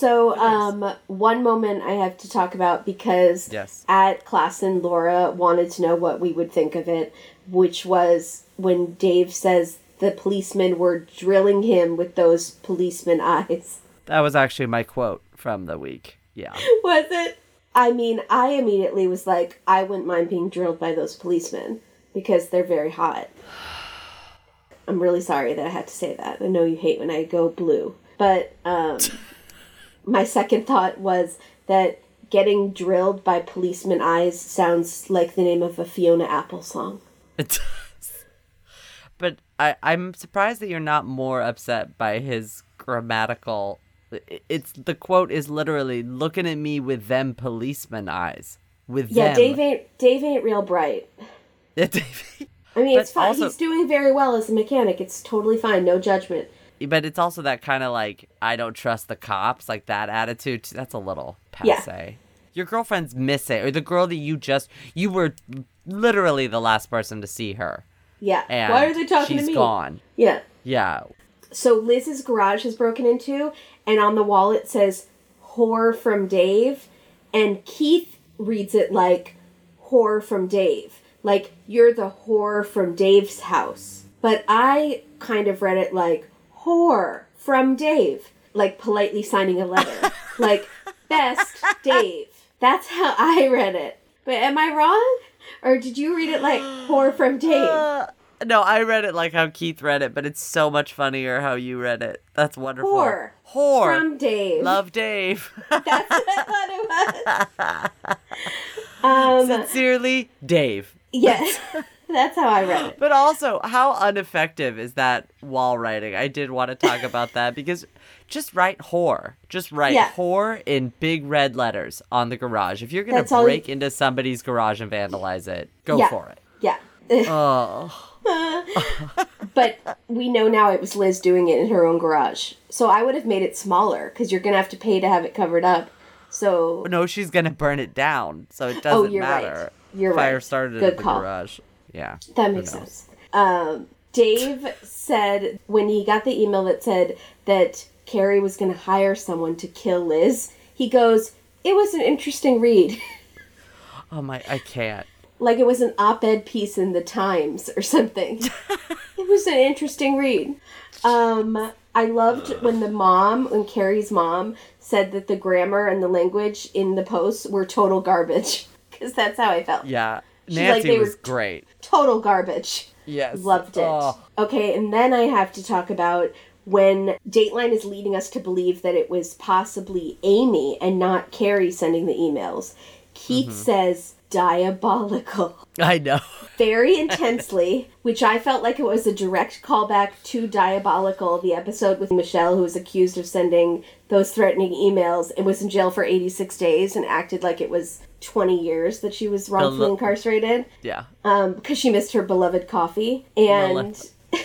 one moment I have to talk about because at Klassen, Laura wanted to know what we would think of it, which was when Dave says the policemen were drilling him with those policeman eyes. That was actually my quote from the week. Yeah. Was it? I mean, I immediately was like, I wouldn't mind being drilled by those policemen because they're very hot. I'm really sorry that I had to say that. I know you hate when I go blue. But my second thought was that getting drilled by policeman eyes sounds like the name of a Fiona Apple song. It does. But I'm surprised that you're not more upset by his grammatical... the quote is literally looking at me with them policeman eyes. With them. Dave ain't real bright. I mean, it's fine. Also, he's doing very well as a mechanic. It's totally fine. No judgment. But it's also that kind of like, I don't trust the cops, like that attitude. That's a little passe. Yeah. Your girlfriend's missing, or the girl that you were literally the last person to see her. Yeah. And why are they talking to me? She's gone. Yeah. Yeah. So Liz's garage is broken into, and on the wall it says, "Whore from Dave," and Keith reads it like, "Whore from Dave." Like, you're the whore from Dave's house. But I kind of read it like, "Whore from Dave." Like, politely signing a letter. Like, best Dave. That's how I read it. But am I wrong? Or did you read it like, "Whore from Dave"? No, I read it like how Keith read it, but it's so much funnier how you read it. That's wonderful. Whore from Dave. Love Dave. That's what I thought it was. Sincerely, Dave. Yes, that's how I read it. But also, how ineffective is that wall writing? I did want to talk about that because just write whore. Just write whore in big red letters on the garage. If you're going to break into somebody's garage and vandalize it, go for it. Yeah. Oh. But we know now it was Liz doing it in her own garage. So I would have made it smaller because you're going to have to pay to have it covered up. So no, she's going to burn it down. So it doesn't matter. Right. You're Fire right. started Good in the call. garage. Yeah. That makes sense. Dave said when he got the email that said that Carrie was going to hire someone to kill Liz, he goes, "It was an interesting read." Oh my, I can't. like it was an op-ed piece in the Times or something. It was an interesting read. I loved when Carrie's mom said that the grammar and the language in the posts were total garbage. Because that's how I felt. Yeah. Nancy was great. Total garbage. Yes. Loved it. Oh. Okay, and then I have to talk about when Dateline is leading us to believe that it was possibly Amy and not Carrie sending the emails. Keith says, diabolical. I know. Very intensely, which I felt like it was a direct callback to Diabolical, the episode with Michelle, who was accused of sending those threatening emails and was in jail for 86 days and acted like it was 20 years that she was wrongfully incarcerated. Yeah. Because she missed her beloved coffee. And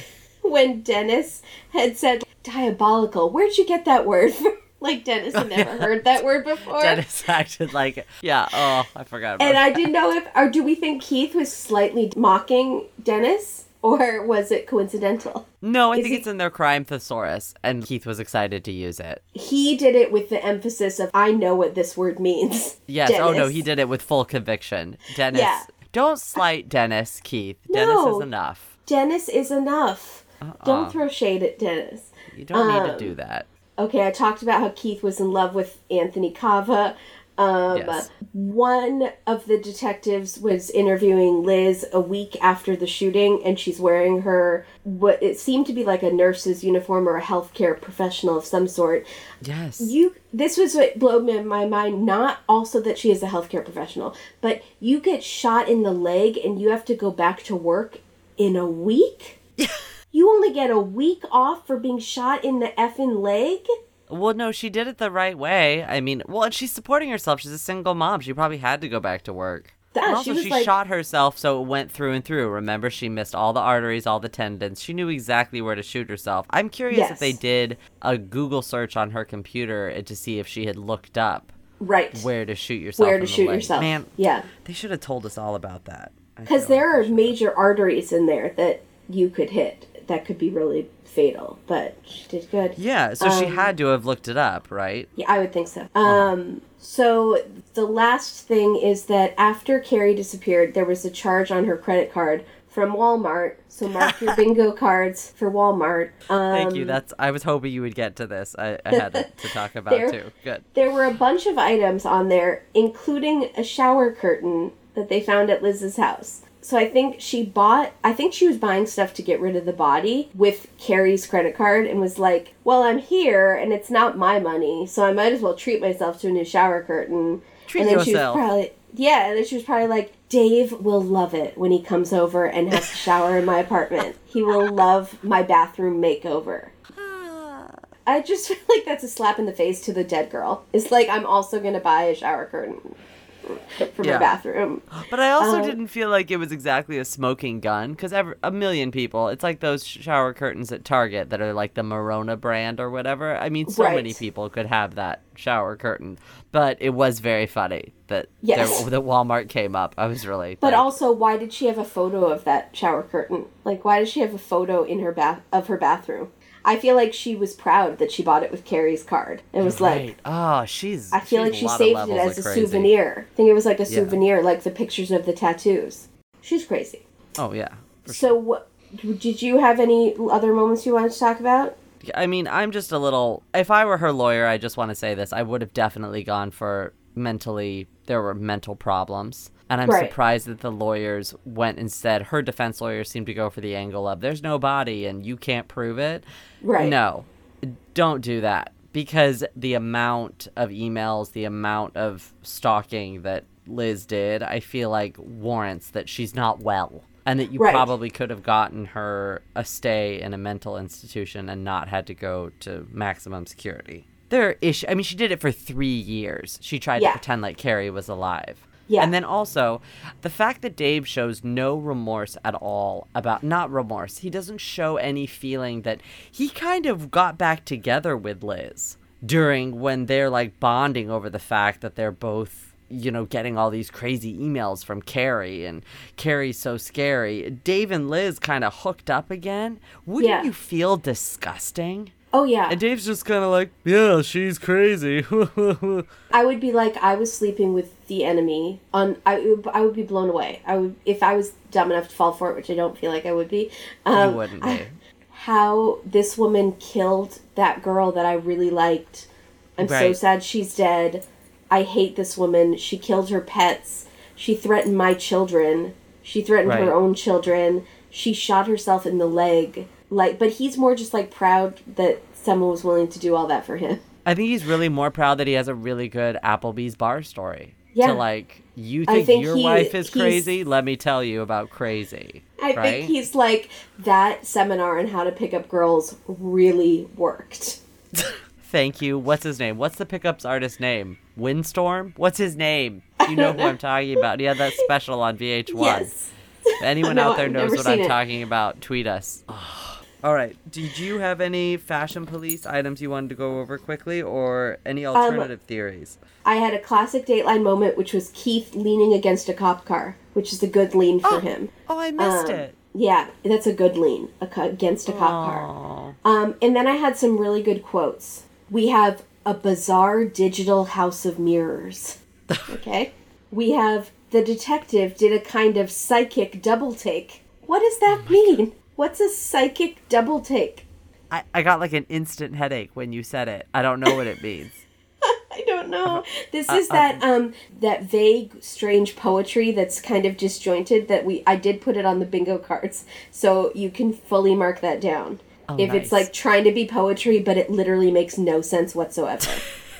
when Dennis had said, diabolical, where'd you get that word from? Like, Dennis had never heard that word before. Dennis acted like, yeah, I forgot about And I didn't know or do we think Keith was slightly mocking Dennis? Or was it coincidental? No, I think it's in their crime thesaurus, and Keith was excited to use it. He did it with the emphasis of, I know what this word means. Yes, Dennis. Oh no, he did it with full conviction. Dennis, don't slight Dennis, Keith. No, Dennis is enough. Dennis is enough. Don't throw shade at Dennis. You don't need to do that. Okay, I talked about how Keith was in love with Anthony Cava. Yes. One of the detectives was interviewing Liz a week after the shooting, and she's wearing her, what it seemed to be like a nurse's uniform or a healthcare professional of some sort. Yes. This was what blew my mind, not also that she is a healthcare professional, but you get shot in the leg and you have to go back to work in a week? You only get a week off for being shot in the effing leg? Well, no, she did it the right way. I mean, and she's supporting herself. She's a single mom. She probably had to go back to work. And also, she shot herself, so it went through and through. Remember, she missed all the arteries, all the tendons. She knew exactly where to shoot herself. I'm curious if they did a Google search on her computer to see if she had looked up where to shoot yourself. Where to shoot yourself. Man, yeah. They should have told us all about that. Because there are major arteries in there that you could hit that could be really fatal, but she did good. Yeah, so she had to have looked it up, right? Yeah, I would think so. So the last thing is that after Carrie disappeared, there was a charge on her credit card from Walmart. So mark your bingo cards for Walmart. Thank you. I was hoping you would get to this. I had to talk about too. Good. There were a bunch of items on there, including a shower curtain that they found at Liz's house. So I think she was buying stuff to get rid of the body with Carrie's credit card and was like, well, I'm here and it's not my money, so I might as well treat myself to a new shower curtain. Treat yourself. And then she was probably like, Dave will love it when he comes over and has to shower in my apartment. He will love my bathroom makeover. I just feel like that's a slap in the face to the dead girl. It's like, I'm also going to buy a shower curtain for my bathroom. But I also didn't feel like it was exactly a smoking gun, because a million people, it's like those shower curtains at Target that are like the Morona brand or whatever. I mean, so many people could have that shower curtain. But it was very funny that that Walmart came up. I was really... But also, why did she have a photo of that shower curtain? Like, why does she have a photo in her her bathroom? I feel like she was proud that she bought it with Carrie's card. It was like... Oh, I feel like she saved it as a souvenir. I think it was like a souvenir, like the pictures of the tattoos. She's crazy. Oh, yeah. So, did you have any other moments you wanted to talk about? I mean, I'm just a little... If I were her lawyer, I just want to say this. I would have definitely gone for there were mental problems. And I'm surprised that the lawyers went instead. Her defense lawyers seemed to go for the angle of, there's no body and you can't prove it. Right. No, don't do that. Because the amount of emails, the amount of stalking that Liz did, I feel like warrants that she's not well. And that you probably could have gotten her a stay in a mental institution and not had to go to maximum security. There are issues. I mean, she did it for 3 years. She tried to pretend like Carrie was alive. Yeah. And then also, the fact that Dave shows no remorse at all about, not remorse, he doesn't show any feeling that he kind of got back together with Liz during when they're like bonding over the fact that they're both, getting all these crazy emails from Carrie and Carrie's so scary. Dave and Liz kind of hooked up again. Wouldn't you feel disgusting? Oh, yeah. And Dave's just kind of like, yeah, she's crazy. I would be like, I was sleeping with the enemy. I would be blown away. If I was dumb enough to fall for it, which I don't feel like I would be. You wouldn't be. How this woman killed that girl that I really liked. I'm so sad she's dead. I hate this woman. She killed her pets. She threatened my children. She threatened her own children. She shot herself in the leg. But he's more just like proud that someone was willing to do all that for him. I think he's really more proud that he has a really good Applebee's bar story. Yeah. To like, you think your wife is crazy? Let me tell you about crazy. I think he's like, that seminar on how to pick up girls really worked. Thank you. What's his name? What's the pickups artist name? Windstorm? What's his name? You know who I'm talking about. He had that special on VH1. Yes. If anyone out there knows what I'm talking about, tweet us. All right. Did you have any fashion police items you wanted to go over quickly, or any alternative theories? I had a classic Dateline moment, which was Keith leaning against a cop car, which is a good lean for him. Oh, I missed it. Yeah, that's a good lean against a cop car. And then I had some really good quotes. We have a bizarre digital house of mirrors. Okay? We have the detective did a kind of psychic double take. What does that mean? What's a psychic double take? I got like an instant headache when you said it. I don't know what it means. I don't know. This is that vague, strange poetry that's kind of disjointed that I did put it on the bingo cards, so you can fully mark that down. If nice. It's like trying to be poetry, but it literally makes no sense whatsoever.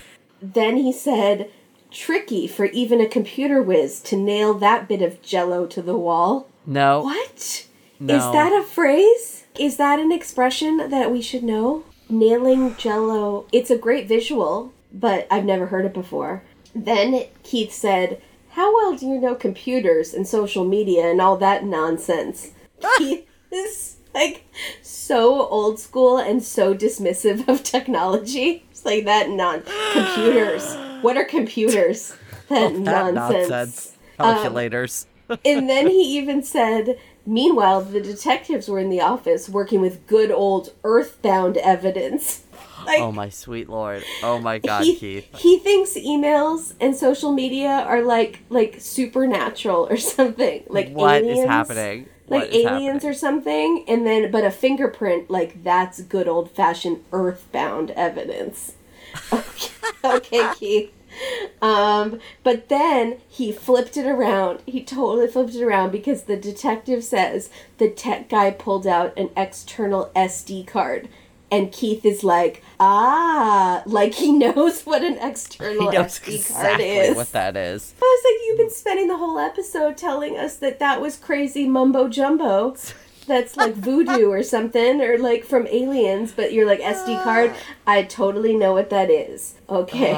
Then he said, tricky for even a computer whiz to nail that bit of jello to the wall. No. What? No. Is that a phrase? Is that an expression that we should know? Nailing jello. It's a great visual, but I've never heard it before. Then Keith said, how well do you know computers and social media and all that nonsense? Keith is like so old school and so dismissive of technology. It's like that computers. What are computers? That nonsense. Calculators. And then he even said, meanwhile, the detectives were in the office working with good old earthbound evidence. Like, oh, my sweet Lord. Oh, my God, Keith. He thinks emails and social media are like supernatural or something. Like what aliens. Is happening? Like aliens or something. And then, but a fingerprint, like that's good old-fashioned earthbound evidence. Okay, Keith. But then he flipped it around. He totally flipped it around because the detective says the tech guy pulled out an external SD card. And Keith is like, like he knows what an external SD card is. What that is. I was like, you've been spending the whole episode telling us that was crazy mumbo jumbo. That's like voodoo or something, or like from Aliens, but you're like SD card. I totally know what that is. Okay.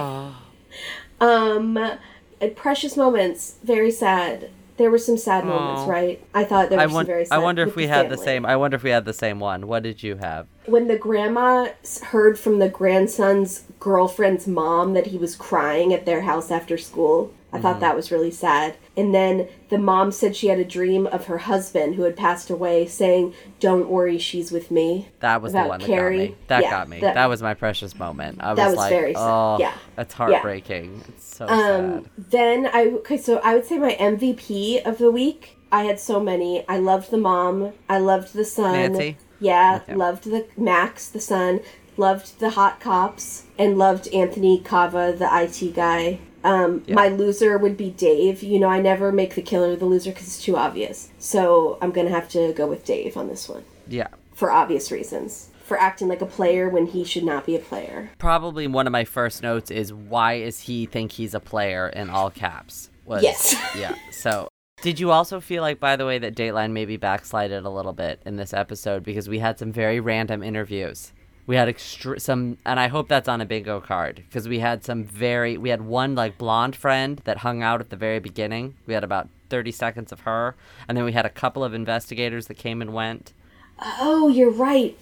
Precious moments, very sad. There were some sad moments, right? I thought there were some very sad. I wonder if we had the same. I wonder if we had the same one. What did you have? When the grandma heard from the grandson's girlfriend's mom that he was crying at their house after school, I thought that was really sad. And then the mom said she had a dream of her husband who had passed away saying, don't worry, she's with me. That was the one that got me. That got me. That was my precious moment. I was like, very sad. Yeah. That's heartbreaking. Yeah. It's so sad. Then I would say my MVP of the week, I had so many. I loved the mom. I loved the son. Nancy? Yeah. Okay. Loved the Max, the son. Loved the hot cops. And loved Anthony Cava, the IT guy. My loser would be Dave. You know, I never make the killer the loser because it's too obvious. So I'm going to have to go with Dave on this one. Yeah. For obvious reasons. For acting like a player when he should not be a player. Probably one of my first notes is, why is he think he's a player in all caps? Yes. Yeah. So did you also feel like, by the way, that Dateline maybe backslided a little bit in this episode because we had some very random interviews? We had some, and I hope that's on a bingo card, because we had one like blonde friend that hung out at the very beginning. We had about 30 seconds of her, and then we had a couple of investigators that came and went. Oh, you're right.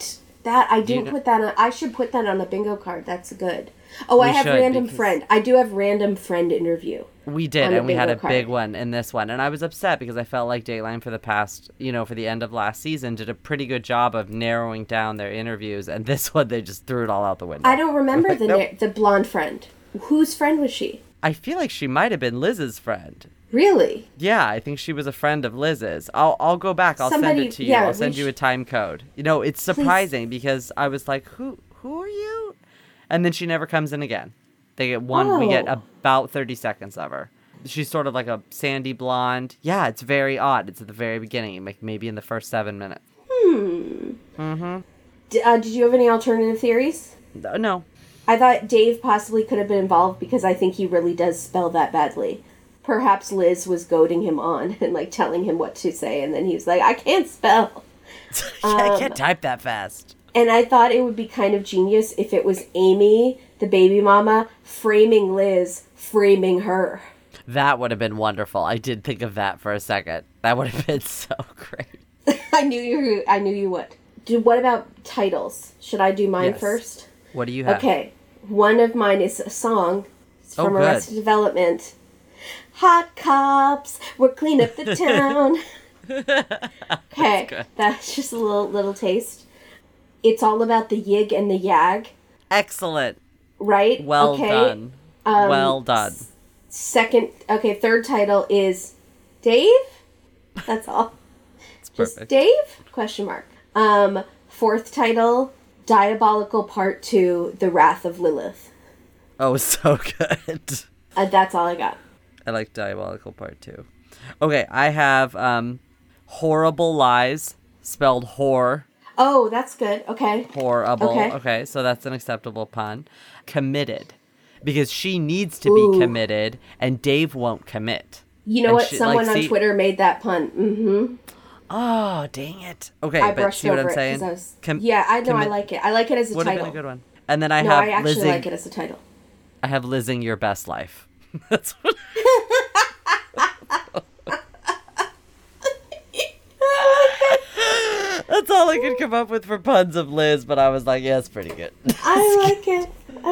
That I didn't put that on. I should put that on a bingo card. That's good. Oh, I have random friend. I do have random friend interview. We did, and we had a big one in this one. And I was upset because I felt like Dateline for the past, for the end of last season did a pretty good job of narrowing down their interviews. And this one, they just threw it all out the window. I don't remember the blonde friend. Whose friend was she? I feel like she might have been Liz's friend. Really? Yeah, I think she was a friend of Liz's. I'll go back. I'll send it to you. I'll send you a time code. It's surprising because I was like, who are you? And then she never comes in again. They get one. We get about 30 seconds of her. She's sort of like a sandy blonde. Yeah, it's very odd. It's at the very beginning, like maybe in the first 7 minutes. Mm-hmm. Did you have any alternative theories? No. I thought Dave possibly could have been involved because I think he really does spell that badly. Perhaps Liz was goading him on and like telling him what to say, and then he was like, I can't spell. I can't type that fast. And I thought it would be kind of genius if it was Amy, the baby mama, framing Liz, framing her. That would have been wonderful. I did think of that for a second. That would have been so great. I knew you would. What about titles? Should I do mine first? What do you have? Okay. One of mine is a song. It's from Arrested Development. Hot cops, we'll clean up the town. Okay, that's just a little taste. It's all about the yig and the yag. Excellent. Right? Well done. Well done. Third title is Dave? That's all. It's perfect. Just Dave? Question mark. Fourth title, Diabolical Part 2, The Wrath of Lilith. Oh, so good. That's all I got. I like Diabolical Part 2. Okay, I have Horrible Lies, spelled whore. Oh, that's good. Okay. Horrible. Okay, so that's an acceptable pun. Committed. Because she needs to be committed, and Dave won't commit. You know what? Someone on Twitter made that pun. Mm-hmm. Oh, dang it. Okay, but see what I'm saying? I know. I like it. I like it as a title. Would have been a good one. And then I actually like it as a title. I have Lizzing Your Best Life. That's what... That's all I could come up with for puns of Liz, but I was like, yeah, it's pretty good. I like it.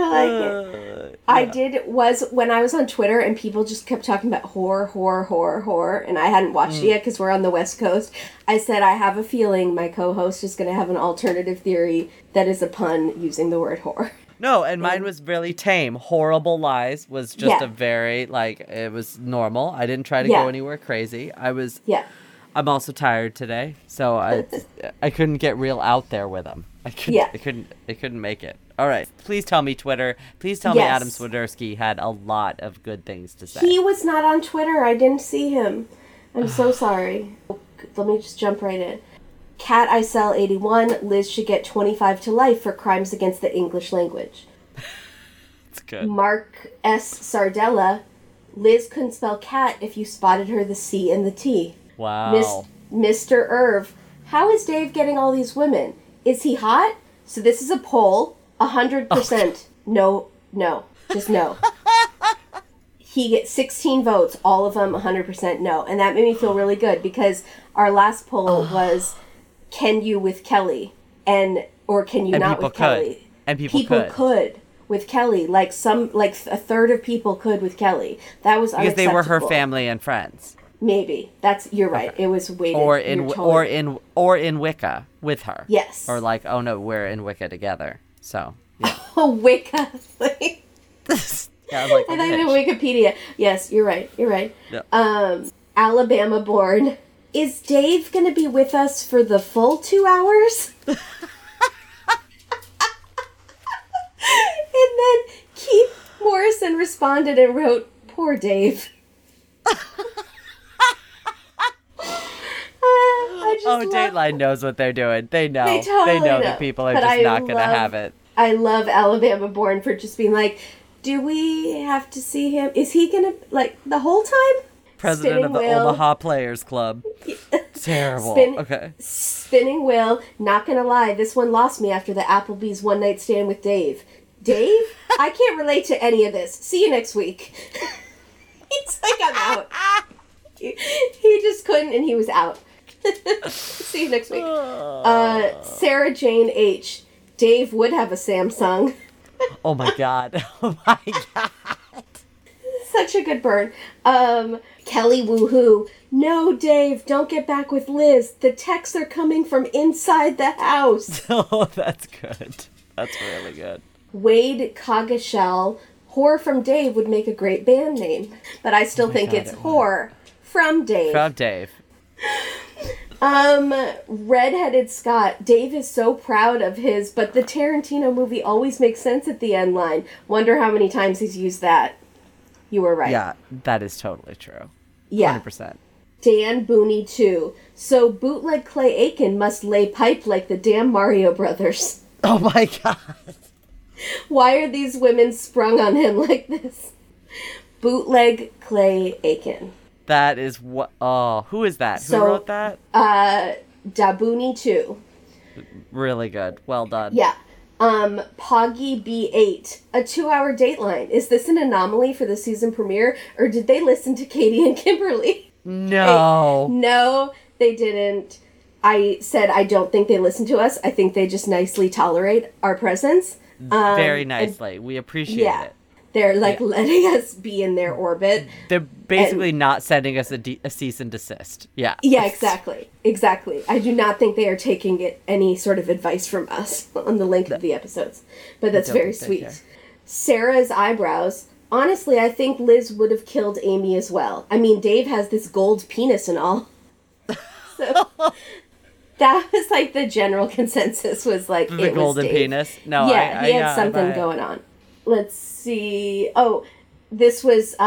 When I was on Twitter and people just kept talking about horror, and I hadn't watched it yet because we're on the West Coast, I said, I have a feeling my co-host is going to have an alternative theory that is a pun using the word whore. No, and mine was really tame. Horrible Lies was just a very, it was normal. I didn't try to go anywhere crazy. I'm also tired today, so I couldn't get real out there with them. I couldn't make it. All right. Please tell me, Twitter. Please tell me Adam Swiderski had a lot of good things to say. He was not on Twitter. I didn't see him. I'm so sorry. Let me just jump right in. Cat I Sell 81, Liz should get 25 to life for crimes against the English language. That's good. Mark S. Sardella, Liz couldn't spell cat if you spotted her the C and the T. Wow. Mr. Irv, how is Dave getting all these women? Is he hot? So this is a poll. 100% no, just no. He gets 16 votes, all of them 100% no. And that made me feel really good because our last poll was, can you with Kelly? Or can you not with Kelly? And people could with Kelly. Like a third of people could with Kelly. That was unacceptable. Because they were her family and friends. Maybe. You're right. Okay. It was weighted. Or in Wicca with her. Yes. Or oh no, we're in Wicca together. So, yeah. Oh, Wicca. Yeah, I was I thought you meant Wikipedia. Yes, you're right. Yeah. Alabama born. Is Dave going to be with us for the full 2 hours? And then Keith Morrison responded and wrote, poor Dave. Dateline knows what they're doing. They know. They know that people are just not going to have it. I love Alabama born for just being like, do we have to see him? Is he going to, the whole time? President of the Omaha Players Club. Terrible. Okay. Spinning Will. Not going to lie, this one lost me after the Applebee's one night stand with Dave. Dave? I can't relate to any of this. See you next week. He's like, I'm out. He just couldn't, and he was out. See you next week. Sarah Jane H. Dave would have a Samsung. Oh my god. Oh my god. Such a good burn. Kelly woohoo. No, Dave, don't get back with Liz. The texts are coming from inside the house. Oh, that's good. That's really good. Wade Kagashell. Whore from Dave would make a great band name. But I still think it's Whore from Dave. From Dave. Redheaded Scott. Dave is so proud of his, but the Tarantino movie always makes sense at the end line. Wonder how many times he's used that. You were right. Yeah, that is totally true. Yeah. 100%. Dan Booney, too. So bootleg Clay Aiken must lay pipe like the damn Mario Brothers. Oh my god. Why are these women sprung on him like this? Bootleg Clay Aiken. That is what... Oh, who is that? Who wrote that? Dabooney, too. Really good. Well done. Yeah. Poggy B8. A 2-hour Dateline. Is this an anomaly for the season premiere, or did they listen to Katie and Kimberly? No. No, they didn't. I said I don't think they listen to us. I think they just nicely tolerate our presence. Very nicely. We appreciate it. They're letting us be in their orbit. They're basically not sending us a cease and desist. Yeah. Yeah, exactly. Exactly. I do not think they are taking any sort of advice from us on the length of the episodes. But that's very sweet. Sarah's eyebrows. Honestly, I think Liz would have killed Amy as well. I mean, Dave has this gold penis and all. So that was the general consensus was the it golden was Dave. Penis. No, yeah, he had something going on. Let's see. Oh, this was,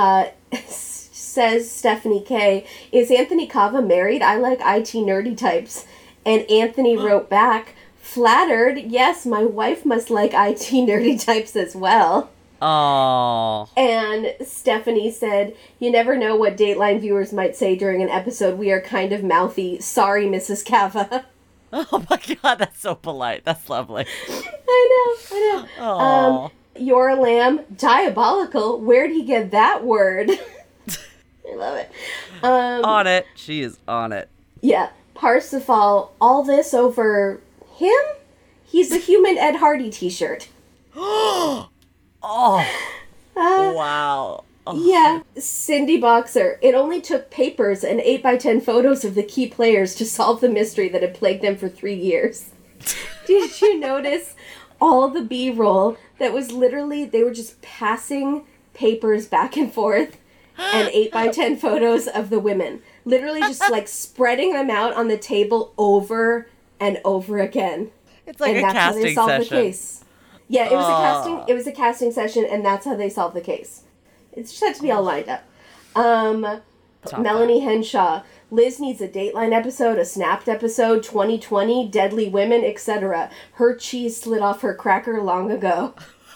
says Stephanie K. Is Anthony Cava married? I like IT nerdy types. And Anthony wrote back, flattered. Yes, my wife must like IT nerdy types as well. Oh. And Stephanie said, you never know what Dateline viewers might say during an episode. We are kind of mouthy. Sorry, Mrs. Cava. Oh my god, that's so polite. That's lovely. I know. Oh. Your lamb, diabolical. Where'd he get that word? I love it. On it. She is on it. Yeah. Parsifal, all this over him? He's a human Ed Hardy t-shirt. Oh. Wow. Oh. Yeah. Cindy Boxer, it only took papers and 8x10 photos of the key players to solve the mystery that had plagued them for 3 years. Did you notice all the B-roll that was literally, they were just passing papers back and forth and 8x10 photos of the women. Literally just spreading them out on the table over and over again. It's like a casting session. And that's how they solved the case. Yeah, it was a casting session, and that's how they solved the case. It just had to be all lined up. Melanie Henshaw. Liz needs a Dateline episode, a Snapped episode, 2020, Deadly Women, etc. Her cheese slid off her cracker long ago.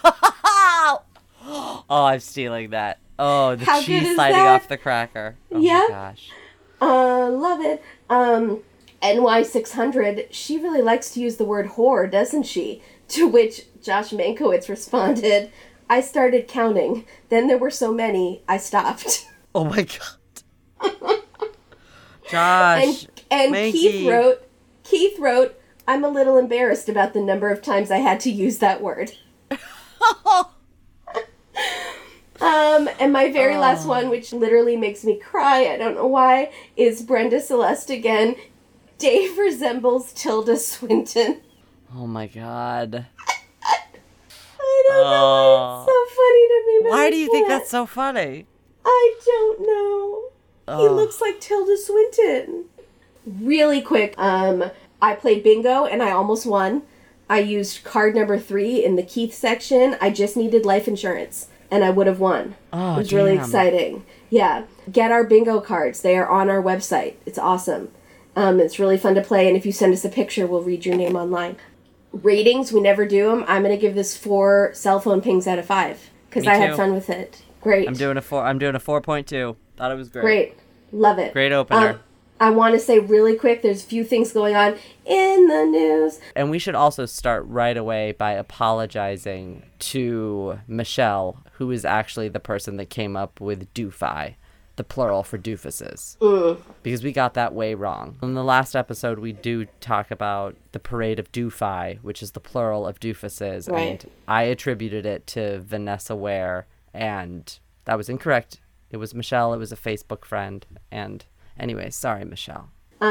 Oh, I'm stealing that. Oh, the cheese sliding off the cracker. Oh my gosh. Love it. NY600, she really likes to use the word whore, doesn't she? To which Josh Mankiewicz responded, I started counting. Then there were so many, I stopped. Oh my god. Josh. And Keith wrote, I'm a little embarrassed about the number of times I had to use that word. And my very last one, which literally makes me cry, I don't know why, is Brenda Celeste again. Dave resembles Tilda Swinton. Oh my god. I don't know why it's so funny to me. Why do you think that's so funny? I don't know. He looks like Tilda Swinton. Really quick, I played bingo and I almost won. I used card number 3 in the Keith section. I just needed life insurance and I would have won. Oh, it was really exciting. Yeah. Get our bingo cards. They are on our website. It's awesome. It's really fun to play, and if you send us a picture, we'll read your name online. Ratings, we never do them. I'm going to give this 4 cell phone pings out of 5 because I had fun with it. Great. I'm doing a 4.2. Thought it was great. Great. Love it. Great opener. I want to say really quick, there's a few things going on in the news. And we should also start right away by apologizing to Michelle, who is actually the person that came up with Doofy. the plural for doofuses. Because we got that way wrong. In the last episode, we do talk about the parade of doofi, which is the plural of doofuses. Right. And I attributed it to Vanessa Ware, and that was incorrect. It was Michelle. It was a Facebook friend. And anyway, sorry, Michelle.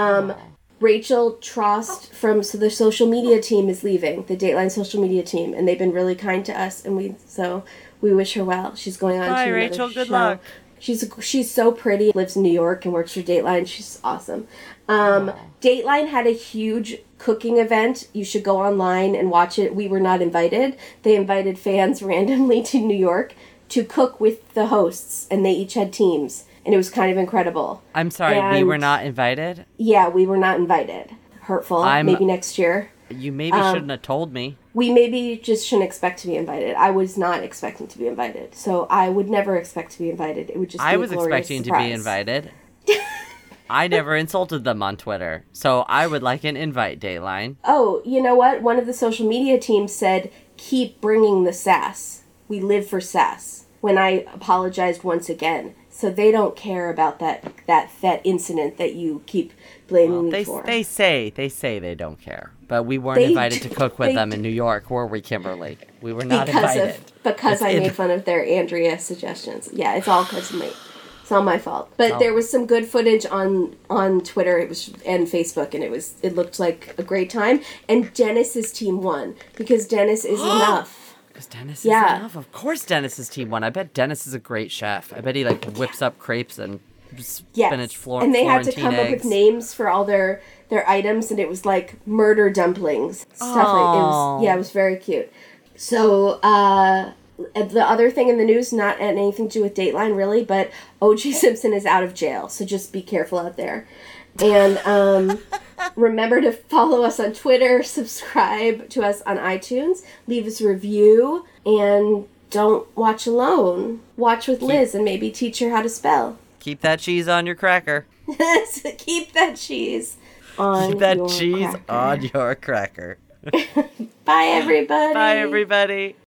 Rachel Trost from the social media team is leaving, the Dateline social media team, and they've been really kind to us, and we wish her well. She's going on to another Rachel, good show. luck. She's so pretty, lives in New York and works for Dateline. She's awesome. Dateline had a huge cooking event. You should go online and watch it. We were not invited. They invited fans randomly to New York to cook with the hosts, and they each had teams. And it was kind of incredible. I'm sorry, we were not invited? Yeah, we were not invited. Hurtful. Maybe next year. You maybe shouldn't have told me. We maybe just shouldn't expect to be invited. I was not expecting to be invited. So I would never expect to be invited. It would just be a glorious surprise. I was expecting to be invited. I never insulted them on Twitter. So I would like an invite, Dateline. Oh, you know what? One of the social media teams said, keep bringing the sass. We live for sass. When I apologized once again. So they don't care about that incident that you keep blaming me for. They say they don't care. But we weren't invited to cook with them in New York, were we, Kimberly? We were not invited. Because I made fun of their Andrea suggestions. Yeah, it's all because of me. It's all my fault. But there was some good footage on Twitter and Facebook, and it looked like a great time. And Dennis's team won because Dennis is enough. Because Dennis is enough. Of course Dennis's team won. I bet Dennis is a great chef. I bet he whips up crepes and spinach Florentine and they had to come up with names for all their items, and it was like murder dumplings. Stuff it was very cute. So the other thing in the news, not anything to do with Dateline really, but O.J. Simpson is out of jail. So just be careful out there. And remember to follow us on Twitter, subscribe to us on iTunes, leave us a review, and don't watch alone. Watch with Liz and maybe teach her how to spell. Keep that cheese on your cracker. Keep that cheese on on your cracker. Bye, everybody. Bye, everybody.